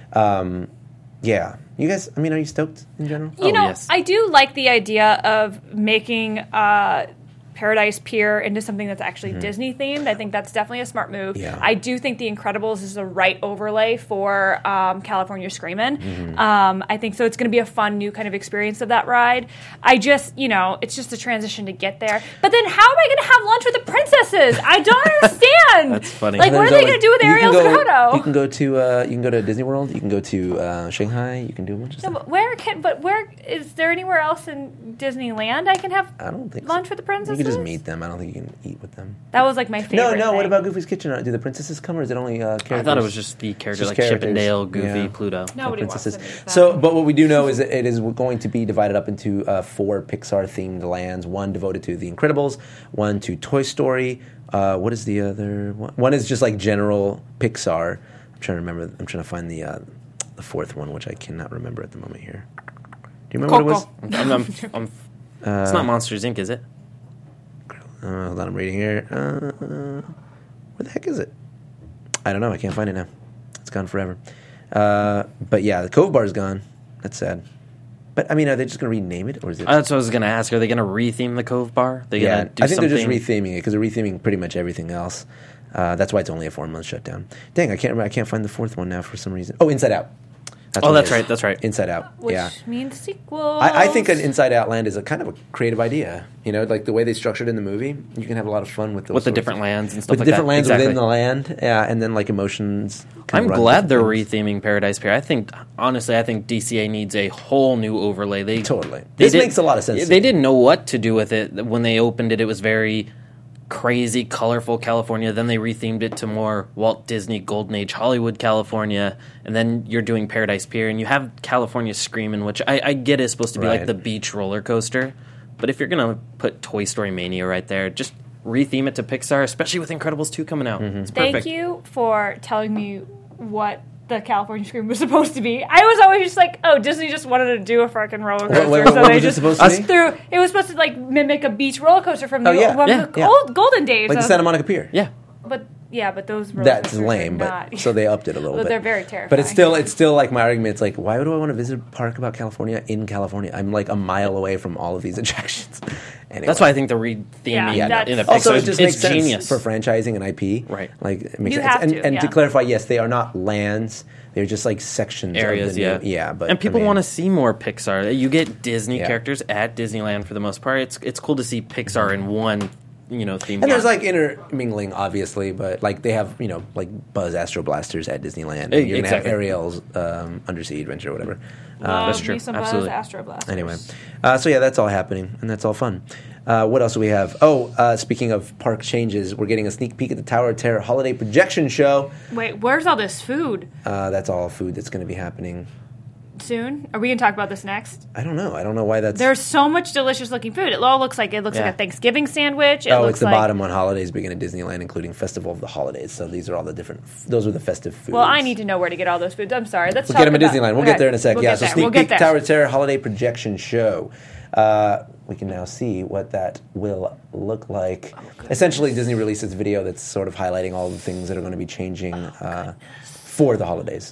S1: Yeah, you guys. I mean, are you stoked in general?
S4: You know,
S3: yes.
S4: I do like the idea of making Paradise Pier into something that's actually Disney themed. I think that's definitely a smart move.
S1: Yeah.
S4: I do think The Incredibles is the right overlay for California Screamin'. I think so. It's going to be a fun new kind of experience of that ride. I just, it's just a transition to get there. But then how am I going to have lunch with the princesses? I don't understand.
S3: That's funny.
S4: Like, what are they going to do with Ariel's Grotto?
S1: You can go to Disney World. You can go to Shanghai. You can do a bunch of
S4: No,
S1: stuff.
S4: but where is there anywhere else in Disneyland I can have
S1: I don't think
S4: lunch
S1: so.
S4: with the princesses?
S1: You can just meet them. I don't think you can eat with them.
S4: That was like my favorite.
S1: No. What
S4: thing.
S1: about Goofy's Kitchen? Do the princesses come, or is it only characters?
S3: I thought it was just the character,
S1: Just
S3: like
S1: characters.
S3: Chippendale, Goofy,
S1: Yeah.
S3: Pluto.
S4: Nobody wants
S1: princesses.
S4: to meet them.
S1: So, but what we do know is that it is going to be divided up into 4 Pixar-themed lands. One devoted to The Incredibles, one to Toy Story. What is the other one? One is just like general Pixar. I'm trying to remember. I'm trying to find the 4th one, which I cannot remember at the moment here. Do you remember what it was?
S3: It's not Monsters Inc., is it?
S1: Hold on, I'm reading here. Where the heck is it? I don't know. I can't find it now. It's gone forever. But yeah, the Cove Bar's gone. That's sad. But I mean, are they just going to rename it, or is it?
S3: That's what I was going to ask. Are they going to retheme the Cove Bar? They
S1: Yeah,
S3: gonna do
S1: I think
S3: something?
S1: they're just retheming it because they're retheming pretty much everything else. That's why it's only a 4-month shutdown. Dang, I can't remember. I can't find the 4th one now for some reason. Oh, Inside Out.
S3: Oh,
S1: what
S3: that's
S1: it is.
S3: right. That's right.
S1: Inside Out.
S4: Which
S1: yeah.
S4: means sequel.
S1: I think an Inside Out land is a kind of a creative idea. Like the way they structured in the movie, you can have a lot of fun with those.
S3: With the
S1: sorts
S3: different
S1: of-
S3: lands and stuff
S1: with
S3: like
S1: the different
S3: that.
S1: lands
S3: Exactly.
S1: within the land, yeah, and then like emotions. can
S3: I'm
S1: run
S3: glad they're
S1: different things.
S3: retheming Paradise Pier. I think DCA needs a whole new overlay.
S1: Totally. This makes a lot of sense to
S3: They
S1: me.
S3: didn't know what to do with it. When they opened it, it was very crazy, colorful California. Then they rethemed it to more Walt Disney Golden Age Hollywood California. And then you're doing Paradise Pier, and you have California Screamin', which I get is supposed to be like
S1: Right.
S3: the beach roller coaster. But if you're going to put Toy Story Mania right there, just retheme it to Pixar, especially with Incredibles 2 coming out. It's perfect.
S4: Thank you for telling me what the California Scream was supposed to be. I was always just like, oh, Disney just wanted to do a fucking roller coaster,
S1: what
S4: so
S1: was
S4: they
S1: it
S4: just
S1: supposed to be?
S4: threw. It was supposed to like mimic a beach roller coaster from the,
S1: yeah.
S4: from
S3: Yeah,
S4: the
S3: yeah.
S4: old golden days.
S1: Like the
S4: of-
S1: Santa Monica Pier.
S3: Yeah.
S4: but those roller
S1: That's
S4: coasters are
S1: lame,
S4: not.
S1: but so they upped it a little
S4: Well,
S1: bit.
S4: they're very terrifying.
S1: But it's still like my argument. It's like, why do I want to visit a park about California in California? I'm like a mile away from all of these attractions. Anyway.
S3: That's why I think the retheming
S4: Yeah,
S3: in a
S4: that's-
S1: Also,
S3: Pixar
S1: it just
S3: it's
S1: makes sense
S3: genius.
S1: for franchising and IP.
S3: Right.
S1: Like, it makes
S4: You
S1: sense.
S4: have
S1: and
S4: to,
S1: and to
S4: yeah.
S1: clarify, yes, they are not lands. They're just like sections
S3: areas,
S1: of the
S3: yeah,
S1: new, yeah. But
S3: and people
S1: I mean,
S3: want to see more Pixar. You get Disney
S1: Yeah.
S3: characters at Disneyland for the most part. It's cool to see Pixar in one, theme.
S1: And there's like intermingling, obviously, but like they have like Buzz Astro Blasters at Disneyland. And you're gonna have
S3: Exactly.
S1: Ariel's Undersea Adventure, or whatever.
S3: That's true.
S4: Me some Buzz
S3: Absolutely.
S4: Astro Blasters.
S1: Anyway, so yeah, that's all happening, and that's all fun. What else do we have? Speaking of park changes, we're getting a sneak peek at the Tower of Terror holiday projection show.
S4: Wait, where's all this food?
S1: That's all food that's going to be happening.
S4: soon? Are we going to talk about this next?
S1: I don't know. I don't know why that's...
S4: There's so much delicious looking food. It all looks like like a Thanksgiving sandwich. It looks
S1: it's the
S4: like,
S1: bottom on holidays begin at Disneyland, including Festival of the Holidays. So these are all the different... Those are the festive foods.
S4: Well, I need to know where to get all those foods. I'm sorry. We'll
S1: get them at Disneyland. We'll get there in a sec.
S4: We'll
S1: So sneak peek Tower of Terror holiday projection show. We can now see what that will look like. Essentially, Disney released this video that's sort of highlighting all the things that are going to be changing for the holidays.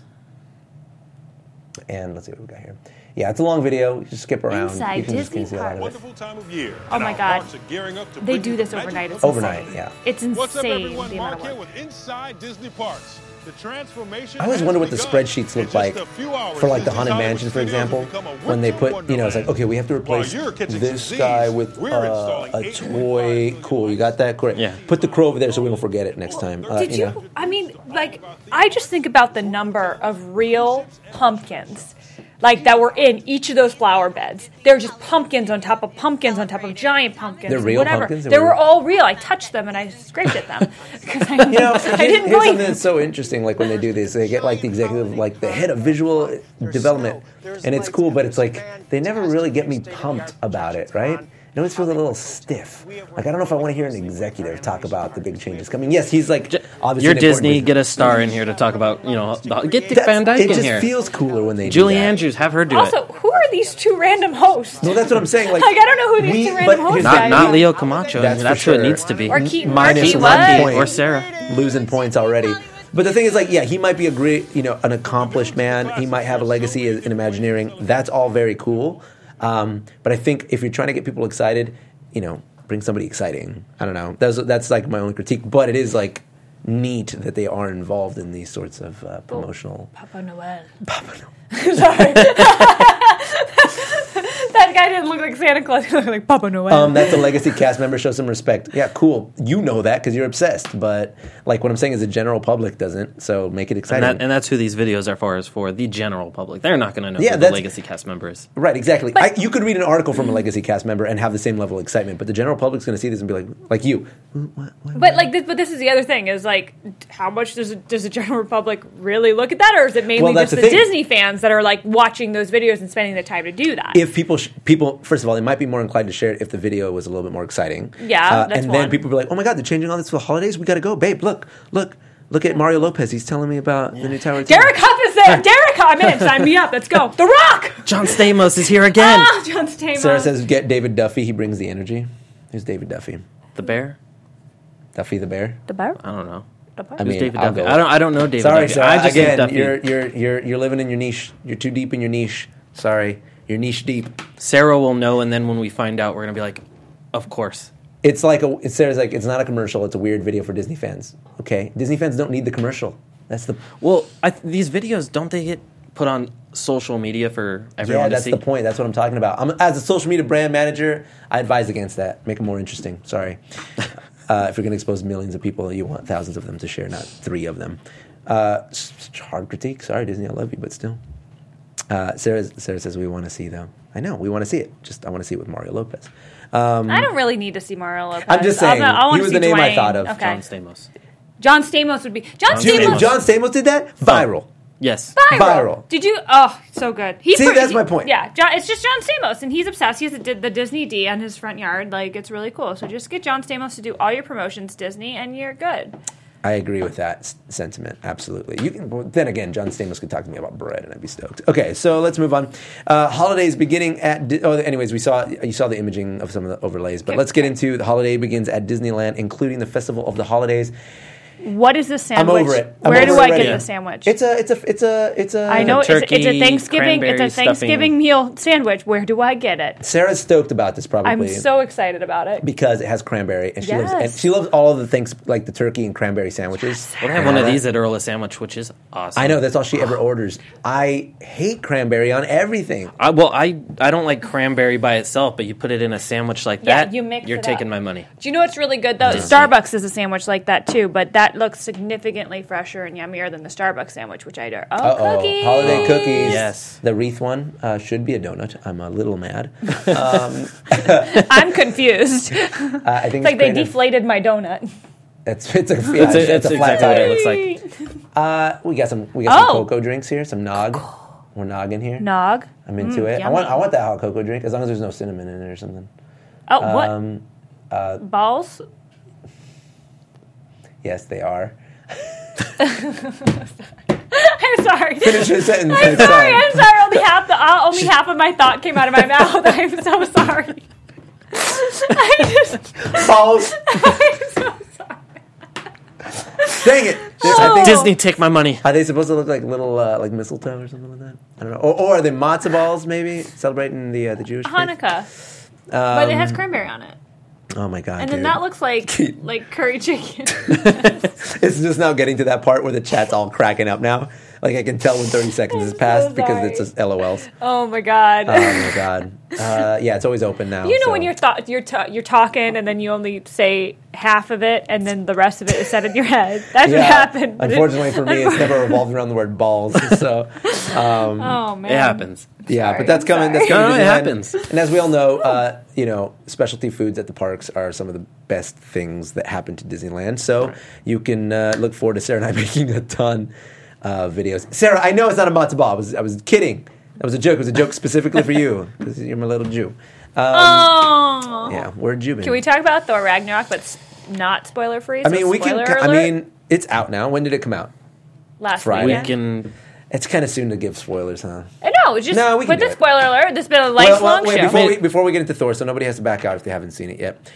S1: And let's see what we got here. Yeah, it's a long video. You just skip around.
S4: Inside
S1: you can
S4: Disney
S1: just see a lot of it.
S8: Wonderful time of year.
S4: Oh my God. They do this overnight. It's
S1: Overnight,
S4: insane.
S1: yeah.
S4: It's insane.
S8: What's up, everyone?
S4: the
S8: Mark
S4: amount
S8: here
S4: of work.
S8: with Inside Disney Parks. The transformation
S1: I always
S8: has
S1: wonder what the
S8: begun.
S1: spreadsheets look
S8: In
S1: like
S8: just a few hours,
S1: for like the
S8: Disney's
S1: Haunted
S8: Hollywood
S1: Mansion, for
S8: Studios
S1: example,
S8: will become a
S1: when they
S8: winter
S1: put, it's like, okay, we have to replace
S8: While you're catching
S1: this
S8: disease,
S1: guy with
S8: we're installing
S1: a
S8: 8
S1: toy. Cool, you got that? Great.
S3: Yeah.
S1: Put the crow over there so we don't forget it next time.
S4: Did you? I mean, like, I just think about the number of real pumpkins, like that were in each of those flower beds. They were just pumpkins on top of giant pumpkins.
S1: They're real
S4: whatever.
S1: pumpkins?
S4: They were all real. I touched them and I scraped at them because I didn't
S1: Here's
S4: believe
S1: something
S4: them.
S1: that's so interesting. Like when they do this, they get like the executive, like the head of visual development, and it's cool. But it's like they never really get me pumped about it, right? It always feels a little stiff. Like I don't know if I want to hear an executive talk about the big changes coming. Yes, he's like obviously
S3: You're
S1: an important
S3: Disney.
S1: business-
S3: Get a star in here to talk about, get Dick
S1: That's-
S3: Van Dyke
S1: it
S3: in
S1: just
S3: here.
S1: feels cooler when they
S3: Julie
S1: do that.
S3: Andrews, have her do
S4: Also,
S3: it.
S4: who are these two random hosts?
S1: No, that's what I'm saying. Like,
S4: I don't know who these two random hosts
S1: here's
S4: are.
S1: the-
S3: Not Leo Camacho.
S1: That's
S3: That's,
S1: for
S3: who it
S1: sure.
S3: needs to be.
S4: Or Keaton
S1: Minus
S4: Markey,
S1: one
S4: what?
S1: point.
S3: Or Sarah.
S1: Losing points already. But the thing is, like, yeah, he might be a great, an accomplished man. He might have a legacy in Imagineering. That's all very cool. But I think if you're trying to get people excited, bring somebody exciting. I don't know. That's like my only critique. But it is like neat that they are involved in these sorts of promotional.
S4: Papa Noel.
S1: Papa Noel.
S4: Sorry. That guy didn't look like Santa Claus. He looked like Papa Noel.
S1: That's a legacy cast member. Show some respect. Yeah, cool. You know that because you're obsessed. But like what I'm saying is the general public doesn't. So make it exciting.
S3: And that's who these videos are for, is for the general public. They're not going to know
S1: Yeah,
S3: who the
S1: that's-
S3: legacy cast member is.
S1: Right, exactly. You could read an article from a legacy cast member and have the same level of excitement, but the general public's going to see this and be like you. What?
S4: But this is the other thing is like, how much does the general public really look at that, or is it mainly
S1: that's
S4: just
S1: the
S4: the
S1: thing.
S4: Disney fans that are like watching those videos and spending the time to do that?
S1: If people, first of all, they might be more inclined to share it if the video was a little bit more exciting.
S4: Yeah, that's
S1: and then
S4: one.
S1: people be like, "Oh my God, they're changing all this for the holidays. We got to go, babe. Look at Mario Lopez. He's telling me about the new Tower of Terror."
S4: Derek Huff is there. Derek Huff, I'm in. Sign me up. Let's go. The Rock.
S3: John Stamos is here again.
S4: John Stamos.
S1: Sarah says, "Get David Duffy. He brings the energy." Who's David Duffy?
S3: The bear?
S1: Duffy the bear.
S4: the bear.
S3: I don't know.
S1: I
S3: Who's
S1: mean,
S3: David
S1: I'll
S3: Duffy?
S1: go.
S3: I don't know David
S1: Sorry,
S3: Duffy.
S1: Sarah.
S3: I just think
S1: Again,
S3: Duffy.
S1: you're living in your niche. You're too deep in your niche. Sorry, you're niche deep.
S3: Sarah will know, and then when we find out, we're going to be like, of course.
S1: It's like Sarah's like, it's not a commercial. It's a weird video for Disney fans. Okay, Disney fans don't need the commercial. That's the
S3: Well, these videos, don't they get put on social media for everyone
S1: yeah.
S3: to
S1: That's
S3: see?
S1: the point. That's what I'm talking about. As a social media brand manager, I advise against that. Make it more interesting. Sorry, if you're going to expose millions of people, you want thousands of them to share, not 3 of them. Such hard critique. Sorry, Disney, I love you, but still. Sarah says we want to see though. I know we want to see it. Just I want to see it with Mario Lopez.
S4: I don't really need to see Mario Lopez.
S1: I'm just saying,
S4: I want
S1: he
S4: to
S1: was
S4: see
S1: the name I
S4: Dwayne.
S1: thought of.
S4: Okay.
S3: John Stamos.
S4: John Stamos would be. John
S1: Dude,
S4: Stamos.
S1: if John Stamos did that, viral.
S3: Yes.
S1: Viral.
S4: Did you? Oh, so good. He's
S1: See, that's my point.
S4: Yeah, it's just John Stamos, and he's obsessed. He has the Disney D on his front yard. Like, it's really cool. So just get John Stamos to do all your promotions, Disney, and you're good.
S1: I agree with that sentiment. Absolutely. You can. Well, then again, John Stamos could talk to me about bread, and I'd be stoked. Okay, so let's move on. Holidays beginning at. Anyways, you saw the imaging of some of the overlays, but let's get into the holiday begins at Disneyland, including the Festival of the Holidays.
S4: What is the sandwich?
S1: I'm over it.
S4: Where do I get
S1: already.
S4: the sandwich?
S1: It's a.
S4: I know it's a
S3: turkey,
S4: Thanksgiving. It's a
S3: cranberry
S4: Thanksgiving
S3: stuffing.
S4: meal sandwich. Where do I get it?
S1: Sarah's stoked about this probably.
S4: I'm so excited about it.
S1: because it has cranberry, and
S4: Yes.
S1: she loves all of the things like the turkey and cranberry sandwiches.
S3: We'll have one of these at Earl Sandwich, which is awesome.
S1: I know that's all she ever orders. I hate cranberry on everything.
S3: I don't like cranberry by itself, but you put it in a sandwich like
S4: Yeah,
S3: that,
S4: you mix
S3: you're
S4: it
S3: taking
S4: up.
S3: my money.
S4: Do you know what's really good though? Starbucks is a sandwich like that too, but that looks significantly fresher and yummier than the Starbucks sandwich, which I do. Oh, cookies!
S1: Holiday cookies.
S3: Yes.
S1: The wreath one should be a donut. I'm a little mad.
S4: I'm confused.
S1: I think
S4: It's like they
S1: granted-
S4: deflated my donut.
S1: It's a
S3: It's
S1: flat
S3: exactly what
S1: tire.
S3: it looks like.
S1: We got some
S4: Oh.
S1: cocoa drinks here, some nog. We're noggin here.
S4: Nog.
S1: I'm into it.
S4: Yummy.
S1: I want that hot cocoa drink as long as there's no cinnamon in it or something.
S4: Oh, what? Balls?
S1: Yes, they are.
S4: I'm sorry.
S1: Finish your sentence.
S4: I'm sorry. Only half of my thought came out of my mouth. I'm so sorry.
S1: Balls.
S4: I'm so sorry.
S1: Dang it.
S4: Oh.
S1: I think,
S3: Disney, take my money.
S1: are they supposed to look like little like mistletoe or something like that? I don't know. Or are they matzo balls maybe celebrating the Jewish faith?
S4: Hanukkah. But it has cranberry on it.
S1: Oh my god.
S4: And
S1: dude.
S4: then that looks like curry chicken.
S1: It's just now getting to that part where the chat's all cracking up now. Like I can tell when 30 seconds has passed because
S4: sorry.
S1: it's just LOLs.
S4: Oh my god.
S1: Oh my god. Yeah, it's always open now.
S4: You know when you're talking and then you only say half of it and then the rest of it is said in your head. That's what happened.
S1: Unfortunately for me, it's never revolved around the word balls. So,
S4: oh man,
S3: It happens.
S1: yeah,
S4: Sorry,
S1: but that's coming. That's
S3: sorry.
S1: coming.
S3: No,
S1: to
S3: it
S1: Disneyland.
S3: happens.
S1: And as we all know, specialty foods at the parks are some of the best things that happen to Disneyland. So you can look forward to Sarah and I making a ton of videos. Sarah, I know it's not a matzo ball. I was kidding. That was a joke. It was a joke specifically for you because you're my little Jew.
S4: Oh.
S1: Yeah, we're Jubin.
S4: Can we talk about Thor Ragnarok, but not spoiler free?
S1: I mean, we can. I mean, it's out now. When did it come out?
S4: last
S1: Friday.
S3: We
S4: weekend.
S3: can.
S1: It's kind of soon to give spoilers, huh?
S4: No, just
S1: No, we can
S4: with
S1: do
S4: the
S1: it.
S4: spoiler alert. This has been a lifelong
S1: wait,
S4: show.
S1: before we get into Thor, so nobody has to back out if they haven't seen it yet.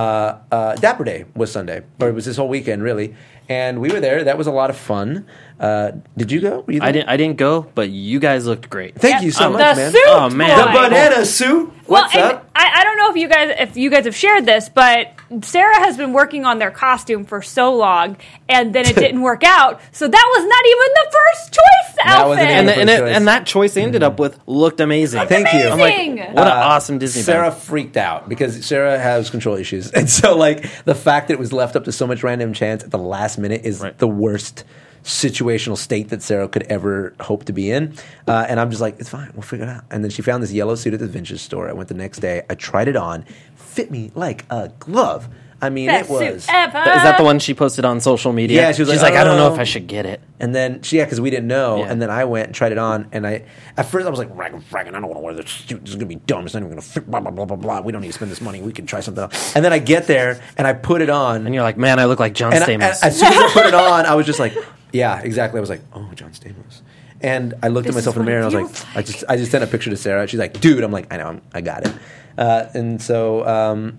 S1: Dapper Day was Sunday, or it was this whole weekend, really. And we were there. That was a lot of fun. Did you go? Were you there?
S3: I didn't go, but you guys looked great.
S1: Thank you so much,
S4: the
S1: man.
S4: suit
S3: Oh, man.
S1: The
S4: boy.
S1: banana suit. What's
S4: well, and
S1: up?
S4: I don't know if you guys have shared this, but Sarah has been working on their costume for so long, and then it didn't work out. So that was not even the first choice
S1: That wasn't
S4: outfit.
S1: even
S3: And,
S1: choice.
S3: and that choice they ended up with looked amazing.
S1: Thank you.
S3: I'm like,
S4: Amazing.
S3: what an awesome Disney
S1: Sarah
S3: band.
S1: freaked out because Sarah has control issues, and so like the fact that it was left up to so much random chance at the last minute is
S3: Right.
S1: the worst situational state that Sarah could ever hope to be in. And I'm just like, it's fine, we'll figure it out. And then she found this yellow suit at the vintage store. I went the next day. I tried it on, fit me like a glove. I mean,
S4: Best
S1: it was.
S4: suit ever.
S3: Is that the one she posted on social media?
S1: Yeah, she was
S3: She's
S1: like,
S3: like, I don't know
S1: "Oh."
S3: if I should get it.
S1: And then because we didn't know,
S3: Yeah.
S1: and then I went and tried it on, and at first I was like, fragging, I don't want to wear this suit. This is gonna be dumb. It's not even gonna fit. Blah blah blah blah blah. We don't need to spend this money. We can try something else. And then I get there and I put it on,
S3: And you're like, man, I look like John
S1: and
S3: Stamos.
S1: as soon as I put it on, I was just like, yeah, exactly. I was like, oh, John Stamos. And I looked at
S4: This
S1: myself in
S4: is
S1: the mirror and I
S4: what
S1: was
S4: it
S1: like, I just sent a picture to Sarah. She's like, dude. I'm like, I know, I got it. And so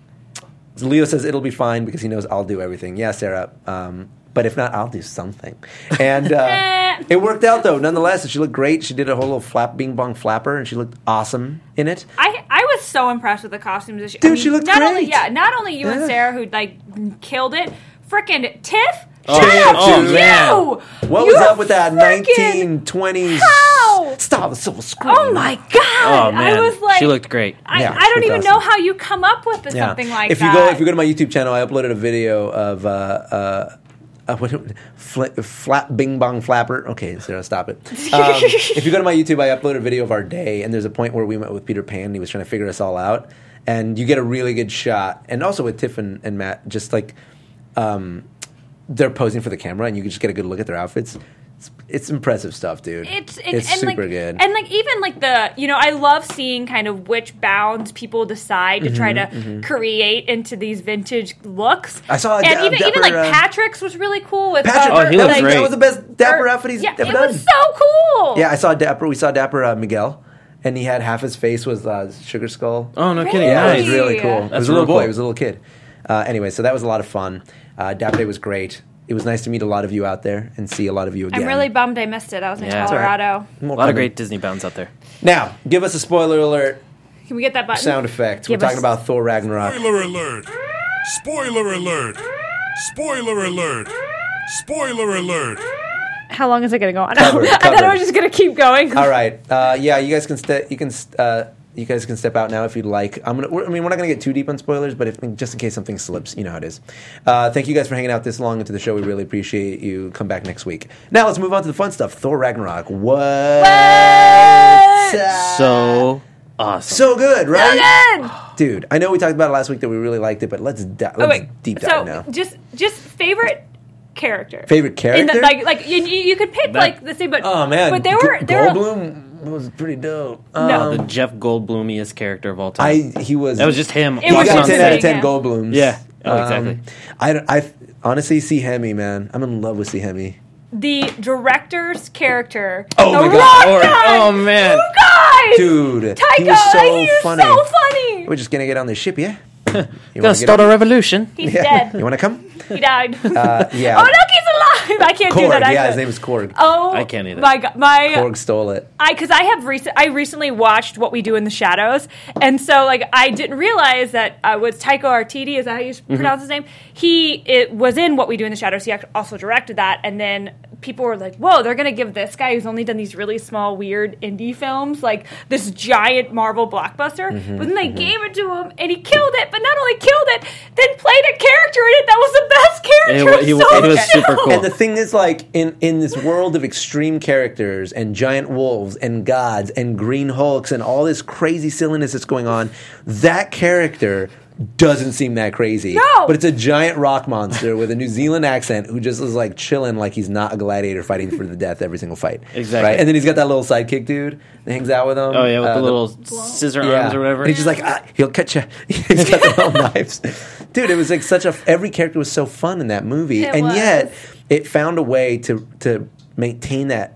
S1: Leo says it'll be fine because he knows I'll do everything. Yeah, Sarah. But if not, I'll do something. And it worked out though, nonetheless. She looked great. She did a whole little bing bong flapper, and she looked awesome in it.
S4: I was so impressed with the costumes this year.
S1: Dude, she looked
S4: not
S1: great.
S4: Not only you
S1: Yeah.
S4: and Sarah who killed it. Frickin' Tiff.
S1: Oh,
S4: Shout
S1: Tiff,
S4: out to
S1: dude.
S4: you.
S3: Man.
S1: What was
S4: You're
S1: up with that
S4: frickin'
S1: 1920s?
S4: How?
S1: Stop the silver screen.
S4: Oh my god!
S3: Oh, man.
S4: I was like,
S3: She looked great.
S1: Yeah,
S4: I don't
S1: she
S4: even
S1: looked
S4: know
S1: awesome.
S4: how you come up with something like
S1: if
S4: that.
S1: If you go to my YouTube channel, I uploaded a video of flap bing bong flapper. Okay, Sarah, stop it. If you go to my YouTube, I uploaded a video of our day, and there's a point where we met with Peter Pan, and he was trying to figure us all out, and you get a really good shot, and also with Tiff and Matt, just like they're posing for the camera, and you can just get a good look at their outfits. It's impressive stuff, dude. It's
S4: and
S1: super
S4: like,
S1: good.
S4: And like even like I love seeing kind of which bounds people decide to try to create into these vintage looks.
S1: I saw
S4: and
S1: Dapper,
S4: even like Patrick's was really cool with
S1: Patrick,
S3: Oh, he looks
S1: that
S3: great.
S1: was the best Dapper outfit he's ever
S4: it
S1: done.
S4: was so cool.
S1: Yeah, we saw Dapper Miguel, and he had half his face was Sugar Skull.
S3: Oh, no kidding.
S1: Yeah, it
S3: Nice.
S1: was really cool. It
S3: That's
S1: was a little
S3: real
S1: boy.
S3: cool.
S1: He was a little kid. Anyway, so that was a lot of fun. Dapper Day was great. It was nice to meet a lot of you out there and see a lot of you again.
S4: I'm really bummed I missed it. I was in
S3: Yeah. It's
S1: all right.
S4: Colorado.
S3: A lot of great Disney bounds out there.
S1: Now, give us a spoiler alert
S4: Can we get that button?
S1: sound effect.
S4: Give
S1: We're talking
S4: us-
S1: about Thor Ragnarok.
S8: Spoiler alert! Spoiler alert! Spoiler alert! Spoiler alert!
S4: How long is it going to go on?
S1: Covered,
S4: I thought
S1: covered.
S4: it was just going to keep going.
S1: All right. Yeah, you guys can you guys can step out now if you'd like. We're not going to get too deep on spoilers, but just in case something slips, you know how it is. Thank you guys for hanging out this long into the show. We really appreciate you. Come back next week. Now let's move on to the fun stuff. Thor Ragnarok. What?
S3: So awesome.
S1: So good, right?
S4: Good.
S1: Dude, I know we talked about it last week that we really liked it, but let's deep dive
S4: So
S1: now.
S4: just favorite character.
S1: Favorite character?
S4: Like you could pick like the same, but
S1: oh man,
S4: but there were
S1: Goldblum was pretty dope.
S4: No.
S3: The Jeff Goldblumiest character of all time.
S1: He was.
S3: That was just him.
S4: It was
S1: got
S4: just
S1: 10 out of
S4: him,
S1: 10
S4: yeah.
S1: Goldblums.
S3: Yeah. Oh, exactly.
S1: I honestly see Hemi, man. I'm in love with C. Hemi.
S4: the director's character.
S1: Oh
S4: the
S1: my God.
S4: Rock guy.
S3: Oh, man.
S4: You guys,
S1: Dude,
S4: Taika,
S1: he was so
S4: he's
S1: funny.
S4: so funny.
S1: We're just gonna get on this ship, yeah? You
S3: Gonna start a revolution.
S4: He's
S1: Yeah.
S4: dead.
S1: You wanna come?
S4: He died.
S1: Yeah.
S4: Oh, look, he's alive. I can't do
S1: Korg,
S4: that.
S1: yeah,
S4: either.
S1: his name is Korg.
S4: Oh,
S3: I can't either.
S4: My God,
S1: Korg stole it.
S4: because I recently watched What We Do in the Shadows, and so like I didn't realize that was Taika Waititi. Is that how you pronounce his name? It was in What We Do in the Shadows. He also directed that, and then people were like, "Whoa, they're gonna give this guy who's only done these really small, weird indie films like this giant Marvel blockbuster." But then they gave it to him, and he killed it. But not only killed it, then played a character in it that was the best character.
S3: It
S4: of
S3: was
S4: the
S3: super
S4: show.
S3: cool.
S1: And the thing is, like, in this world of extreme characters and giant wolves and gods and green hulks and all this crazy silliness that's going on, that character doesn't seem that crazy.
S4: No.
S1: But it's a giant rock monster with a New Zealand accent who just is, like, chilling like he's not a gladiator fighting for the death every single fight.
S3: Exactly.
S1: Right? And then he's got that little sidekick dude that hangs out with him.
S3: Oh, yeah, with the little scissor arms or whatever.
S1: And he's just like, he'll cut you. He's got the little knives. Dude, it was like every character was so fun in that movie.
S4: It
S1: and
S4: was.
S1: yet, it found a way to maintain that,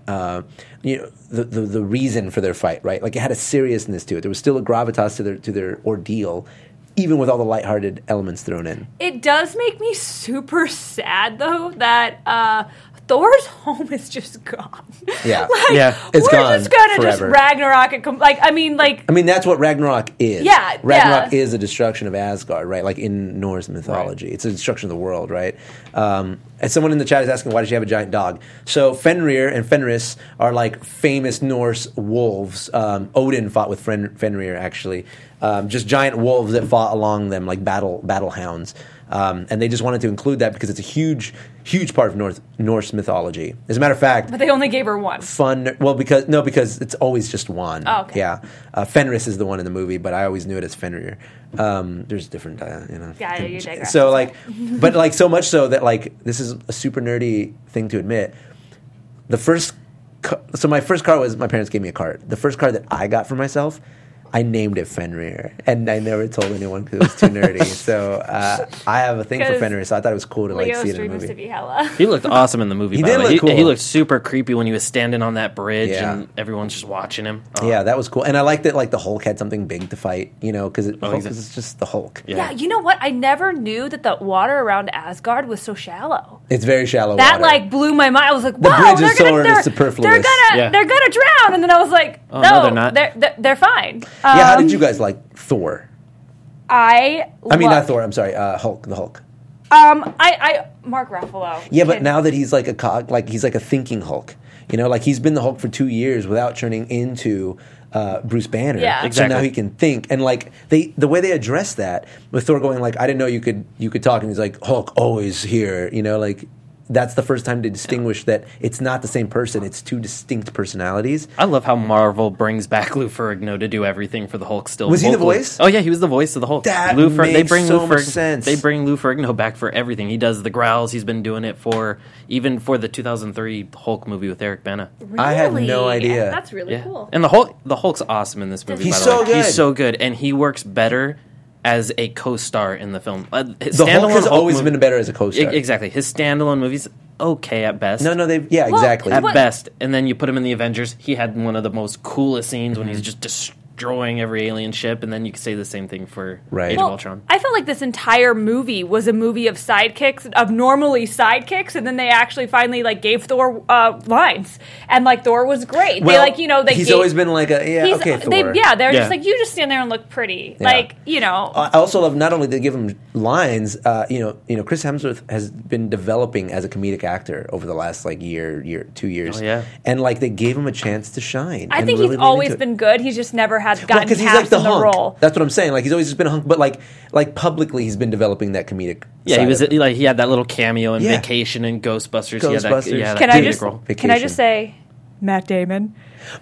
S1: the reason for their fight, right? Like, it had a seriousness to it. There was still a gravitas to their ordeal, even with all the lighthearted elements thrown in.
S4: It does make me super sad, though, that Thor's home is just gone.
S1: Yeah.
S3: Yeah.
S1: It's
S4: we're
S1: gone
S4: just gonna
S1: forever.
S4: just Ragnarok it.
S1: I mean, that's what Ragnarok is.
S4: Yeah,
S1: Ragnarok
S4: yeah.
S1: is a destruction of Asgard, right? Like in Norse mythology. Right. It's a destruction of the world, right? And someone in the chat is asking, why does she have a giant dog? So Fenrir and Fenris are like famous Norse wolves. Odin fought with Fenrir, actually. Just giant wolves that fought along them like battle hounds. And they just wanted to include that because it's a huge part of Norse mythology. As a matter of fact,
S4: But they only gave her one.
S1: because it's always just one.
S4: Oh, okay.
S1: Yeah, Fenris is the one in the movie, but I always knew it as Fenrir. There's different,
S4: Yeah, you digress.
S1: So but like so much so that like this is a super nerdy thing to admit. So my first car was my parents gave me a car. The first car that I got for myself, I named it Fenrir, and I never told anyone because it was too nerdy. So I have a thing for Fenrir, so I thought it was cool to like
S4: Leo's
S1: see it in
S4: dream
S1: the
S4: is to
S1: movie.
S4: be Hela.
S3: He looked awesome in the movie.
S1: He
S3: by
S1: did
S3: the way.
S1: look cool.
S3: He looked super creepy when he was standing on that bridge
S1: Yeah.
S3: and everyone's just watching him. Oh.
S1: Yeah, that was cool, and I liked that like the Hulk had something big to fight, because
S3: exactly.
S1: it's just the Hulk.
S4: Yeah, you know what? I never knew that the water around Asgard was so shallow.
S1: It's very shallow.
S4: That
S1: water.
S4: like blew my mind. I was like,
S1: The
S4: "Wow,
S1: bridge is sort of superfluous.
S3: Yeah.
S4: they're gonna drown." And then I was like,
S3: Oh,
S4: "No,
S3: no, they're not.
S4: They're fine."
S1: Yeah, how did you guys like Thor?
S4: I
S1: I mean, not
S4: loved-
S1: Thor. I'm sorry, Hulk. The Hulk.
S4: I Mark Ruffalo.
S1: Yeah, but now that he's like he's like a thinking Hulk. Like he's been the Hulk for 2 years without turning into Bruce Banner.
S4: Yeah.
S1: So
S3: Exactly.
S1: now he can think, and like the way they address that with Thor going like, I didn't know you could talk, and he's like, Hulk always here. Like that's the first time to distinguish that it's not the same person; it's two distinct personalities.
S3: I love how Marvel brings back Lou Ferrigno to do everything for the Hulk still.
S1: Was he the
S3: vocally.
S1: voice?
S3: Oh yeah, he was the voice of the Hulk.
S1: That
S3: They
S1: makes
S3: bring
S1: so
S3: Lou
S1: much sense.
S3: They bring Lou Ferrigno back for everything. He does the growls. He's been doing it even for the 2003 Hulk movie with Eric Bana.
S1: I had no
S4: Really?
S1: idea.
S4: That's really
S3: Yeah,
S4: cool.
S3: and the Hulk's awesome in this movie.
S1: He's
S3: by the
S1: so
S3: way.
S1: good.
S3: He's so good, and he works better as a co-star in the film. His
S1: The Hulk
S3: standalone
S1: has always
S3: movie-
S1: been better as a co-star.
S3: Exactly. His standalone movies okay at best.
S1: No, exactly.
S3: At best. And then you put him in the Avengers. He had one of the most coolest scenes when he's just destroying every alien ship. And then you could say the same thing for
S1: Right.
S3: Age
S1: Well,
S3: of Ultron.
S4: I felt like this entire movie was a movie of sidekicks, of normally sidekicks, and then they actually finally like gave Thor lines, and like Thor was great.
S1: Well,
S4: they
S1: he's
S4: gave,
S1: always been like a
S4: he's-
S1: Thor.
S4: they're
S3: Yeah.
S4: just like, you just stand there and look pretty,
S1: Yeah. I also love not only they give him lines. Chris Hemsworth has been developing as a comedic actor over the last like year, 2 years.
S3: Oh, yeah.
S1: And like they gave him a chance to shine.
S4: I
S1: and
S4: think
S1: really
S4: he's
S1: lean
S4: always
S1: into it.
S4: been good. He's just never had gotten
S1: because
S4: cast
S1: he's like the
S4: in the
S1: hunk.
S4: role.
S1: That's what I'm saying. Like he's always just been a hunk, but like publicly he's been developing that comedic.
S3: Yeah,
S1: side
S3: he was
S1: of it.
S3: like he had that little cameo in
S1: Yeah.
S3: Vacation and Ghostbusters.
S1: Ghostbusters.
S3: He had that
S4: Can I
S3: comedic
S4: just
S3: role.
S4: can I just say, Matt Damon?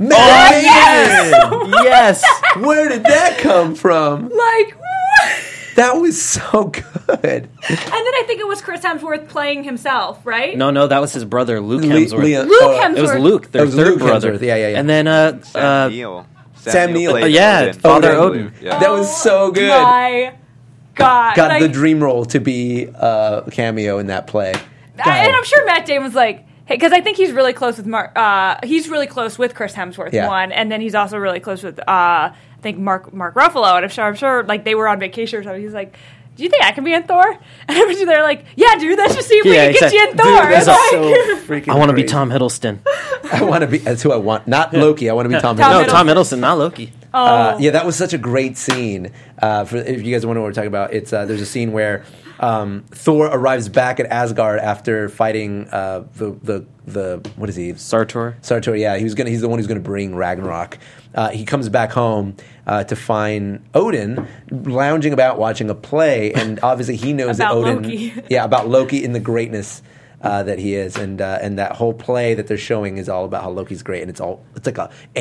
S1: Matt Damon!
S3: Yes.
S1: Where did that come from?
S4: Like,
S1: That was so good.
S4: And then I think it was Chris Hemsworth playing himself, right?
S3: No, that was his brother, Luke Hemsworth.
S4: Luke Hemsworth.
S3: It was Luke, their third
S1: Luke
S3: brother.
S1: Hemsworth. Yeah.
S3: And then
S5: Sam Neill.
S1: Sam Neill.
S5: played
S3: Father
S1: Odin.
S3: Odin.
S5: Yeah.
S1: That was so good.
S4: My God.
S1: Got the dream role to be a cameo in that play.
S4: And I'm sure Matt Damon was like, hey, because I think he's really close with he's really close with Chris Hemsworth, one, and then he's also really close with I think Mark Ruffalo, and I'm sure like they were on vacation or something. He's like, do you think I can be in Thor? And they're like, yeah, dude, let's just see if we can get you in Thor.
S1: Dude, that's
S4: Like,
S1: so freaking
S3: I want to be
S1: crazy.
S3: Tom Hiddleston.
S1: I want to be. That's who I want. Not Loki. I want to be Tom
S3: No,
S1: Hiddleston.
S3: Tom Hiddleston, not Loki.
S1: Yeah, that was such a great scene. For if you guys wonder what we're talking about, it's there's a scene where Thor arrives back at Asgard after fighting the what is he?
S3: Sartor.
S1: Sartor, yeah, he's the one who's going to bring Ragnarok. He comes back home to find Odin lounging about watching a play, and obviously he knows
S4: About
S1: that Odin,
S4: Loki.
S1: about Loki and the greatness that he is, and that whole play that they're showing is all about how Loki's great, and it's like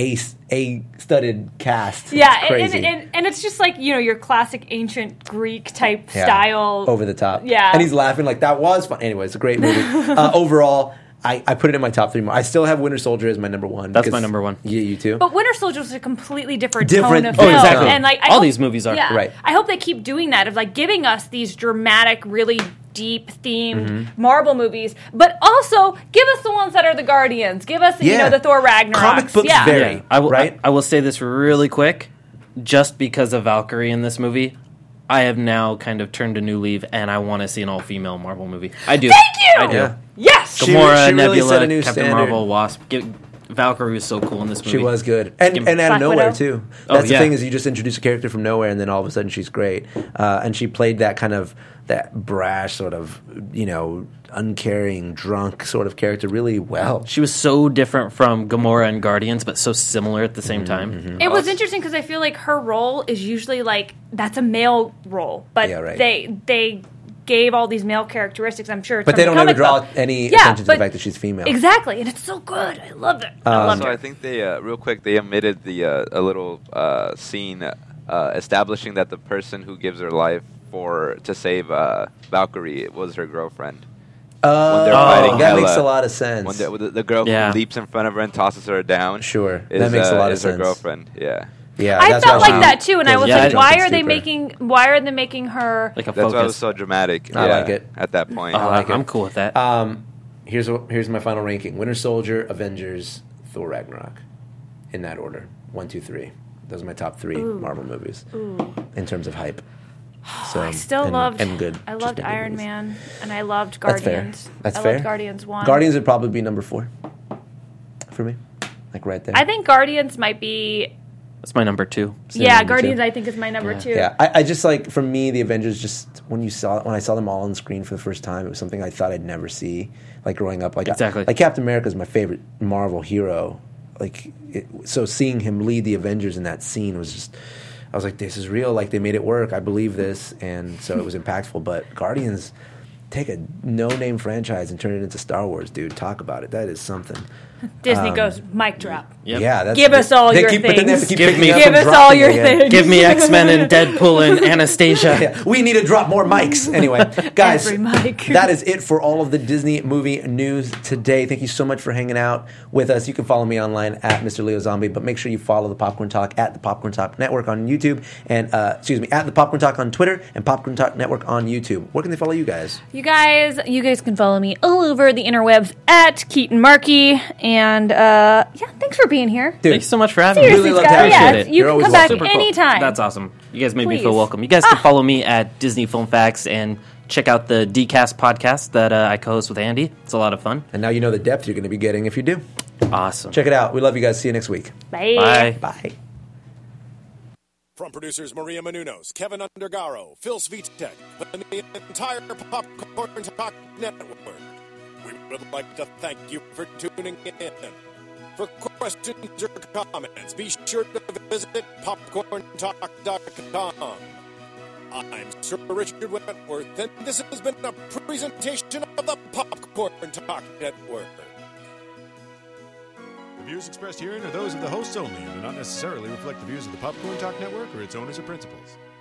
S1: a studded cast.
S4: yeah,
S1: It's crazy.
S4: and it's just like your classic ancient Greek type style,
S1: over the top.
S4: Yeah,
S1: and he's laughing like that was fun. Anyway, it's a great movie. Overall, I put it in my top 3. I still have Winter Soldier as my number 1.
S3: That's my number 1.
S1: Yeah, you too.
S4: But Winter Soldier is a completely different
S1: Different-
S4: tone of
S1: oh,
S4: film,
S1: exactly.
S4: and like
S3: All these movies are.
S4: Yeah,
S1: Right.
S4: I hope they keep doing that of like giving us these dramatic, really deep themed Marvel movies, but also give us the ones that are the Guardians. Give us the Thor Ragnarok.
S1: Comic books vary.
S3: Yeah, I will,
S1: right?
S3: I will say this really quick. Just because of Valkyrie in this movie, I have now kind of turned a new leaf, and I want to see an all-female Marvel movie. I do.
S4: Thank you!
S3: I do.
S1: Yeah.
S4: Yes!
S1: She
S3: Gamora,
S1: really
S3: Nebula,
S1: set a new
S3: Captain
S1: standard.
S3: Marvel, Wasp. Valkyrie was so cool in this movie.
S1: She was good, and out of
S4: Black
S1: nowhere
S4: Widow.
S1: too.
S3: Oh,
S1: That's the
S3: yeah.
S1: thing, is you just introduce a character from nowhere, and then all of a sudden she's great. And she played that kind of that brash sort of uncaring drunk sort of character really well.
S3: She was so different from Gamora and Guardians, but so similar at the same time.
S4: It was interesting because I feel like her role is usually like that's a male role, but
S1: Yeah, right.
S4: they gave all these male characteristics. I'm sure, it's
S1: But
S4: from
S1: they
S4: the
S1: don't ever
S4: comic
S1: draw
S4: book.
S1: any
S4: Yeah,
S1: attention to the
S4: but-
S1: fact that she's female.
S4: Exactly, and it's so good. I loved it. I loved
S5: So
S4: it.
S5: I think they real quick they omitted a little scene establishing that the person who gives her life to save Valkyrie was her girlfriend. When they're fighting
S1: that
S5: Hela,
S1: makes a lot of sense.
S5: When the girl
S3: Yeah.
S5: who leaps in front of her and tosses her down,
S1: Sure.
S5: is,
S1: That makes a lot of
S5: is her
S1: sense.
S5: girlfriend. Yeah,
S1: Yeah,
S4: I
S1: that's
S4: felt
S1: why
S4: like
S1: she
S4: that too, and I
S1: goes
S4: was
S3: Yeah,
S4: like,
S3: I
S4: why
S1: jumping
S4: are they making her?
S3: Like a
S5: that's why it was
S3: focus.
S5: so dramatic.
S1: I
S5: yeah,
S1: like it.
S5: at that point.
S3: I'm cool with that.
S1: Here's my final ranking: Winter Soldier, Avengers, Thor Ragnarok, in that order. 1, 2, 3. Those are my top 3 Marvel movies in terms of hype. So
S4: I still
S1: and
S4: loved.
S1: good.
S4: I
S1: just
S4: loved
S1: good
S4: Iron
S1: movies.
S4: Man, and I loved
S1: That's fair.
S4: Guardians.
S1: That's
S4: I
S1: fair.
S4: loved Guardians 1.
S1: Guardians would probably be number 4 for me, like right there.
S4: I think Guardians might be.
S3: That's my number 2.
S4: Yeah,
S1: number
S4: Guardians.
S1: 2.
S4: I think is my number 2.
S1: Yeah, I just like, for me, the Avengers, just when I saw them all on screen for the first time, it was something I thought I'd never see, like growing up. Like
S3: Exactly.
S1: like Captain America is my favorite Marvel hero. So seeing him lead the Avengers in that scene was just, I was like, this is real. Like, they made it work. I believe this, and so it was impactful. But Guardians, take a no-name franchise and turn it into Star Wars, dude. Talk about it. That is something.
S4: Disney goes mic drop.
S3: Yep.
S1: Yeah, that's
S4: Give us all
S1: they
S4: your
S1: keep, But then they have to
S4: things.
S1: keep
S3: Give
S1: picking
S3: me-
S1: up
S3: Give
S1: and
S4: us all
S1: dropping
S4: your
S1: again.
S4: things.
S3: Give me X-Men and Deadpool and Anastasia.
S1: Yeah, we need to drop more mics. Anyway, guys,
S4: Every mic.
S1: that is it for all of the Disney movie news today. Thank you so much for hanging out with us. You can follow me online at Mr. Leo Zombie, but make sure you follow the Popcorn Talk at the Popcorn Talk Network on YouTube, and at the Popcorn Talk on Twitter and Popcorn Talk Network on YouTube. Where can they follow you guys?
S4: You guys can follow me all over the interwebs at Keaton Markey, and thanks for being here.
S1: Dude,
S3: Thanks so much for having me.
S4: Seriously,
S1: really love
S4: Scott,
S1: having you.
S4: yes,
S3: Appreciate it.
S4: you
S1: You're
S4: can
S1: always
S4: come back
S1: welcome.
S3: Super cool.
S4: anytime.
S3: That's awesome. You guys made me
S4: Please.
S3: feel welcome. You guys can follow me at Disney Film Facts and check out the DCast podcast that I co-host with Andy. It's a lot of fun.
S1: And now you know the depth you're going to be getting if you do.
S3: Awesome.
S1: Check it out. We love you guys. See you next week.
S4: Bye.
S3: Bye.
S1: Bye.
S2: From producers Maria Menounos, Kevin Undergaro, Phil Svitek, and the entire Popcorn Talk Network, we would like to thank you for tuning in. For questions or comments, be sure to visit popcorntalk.com. I'm Sir Richard Wentworth, and this has been a presentation of the Popcorn Talk Network.
S8: The views expressed herein are those of the hosts only and do not necessarily reflect the views of the Popcorn Talk Network or its owners or principals.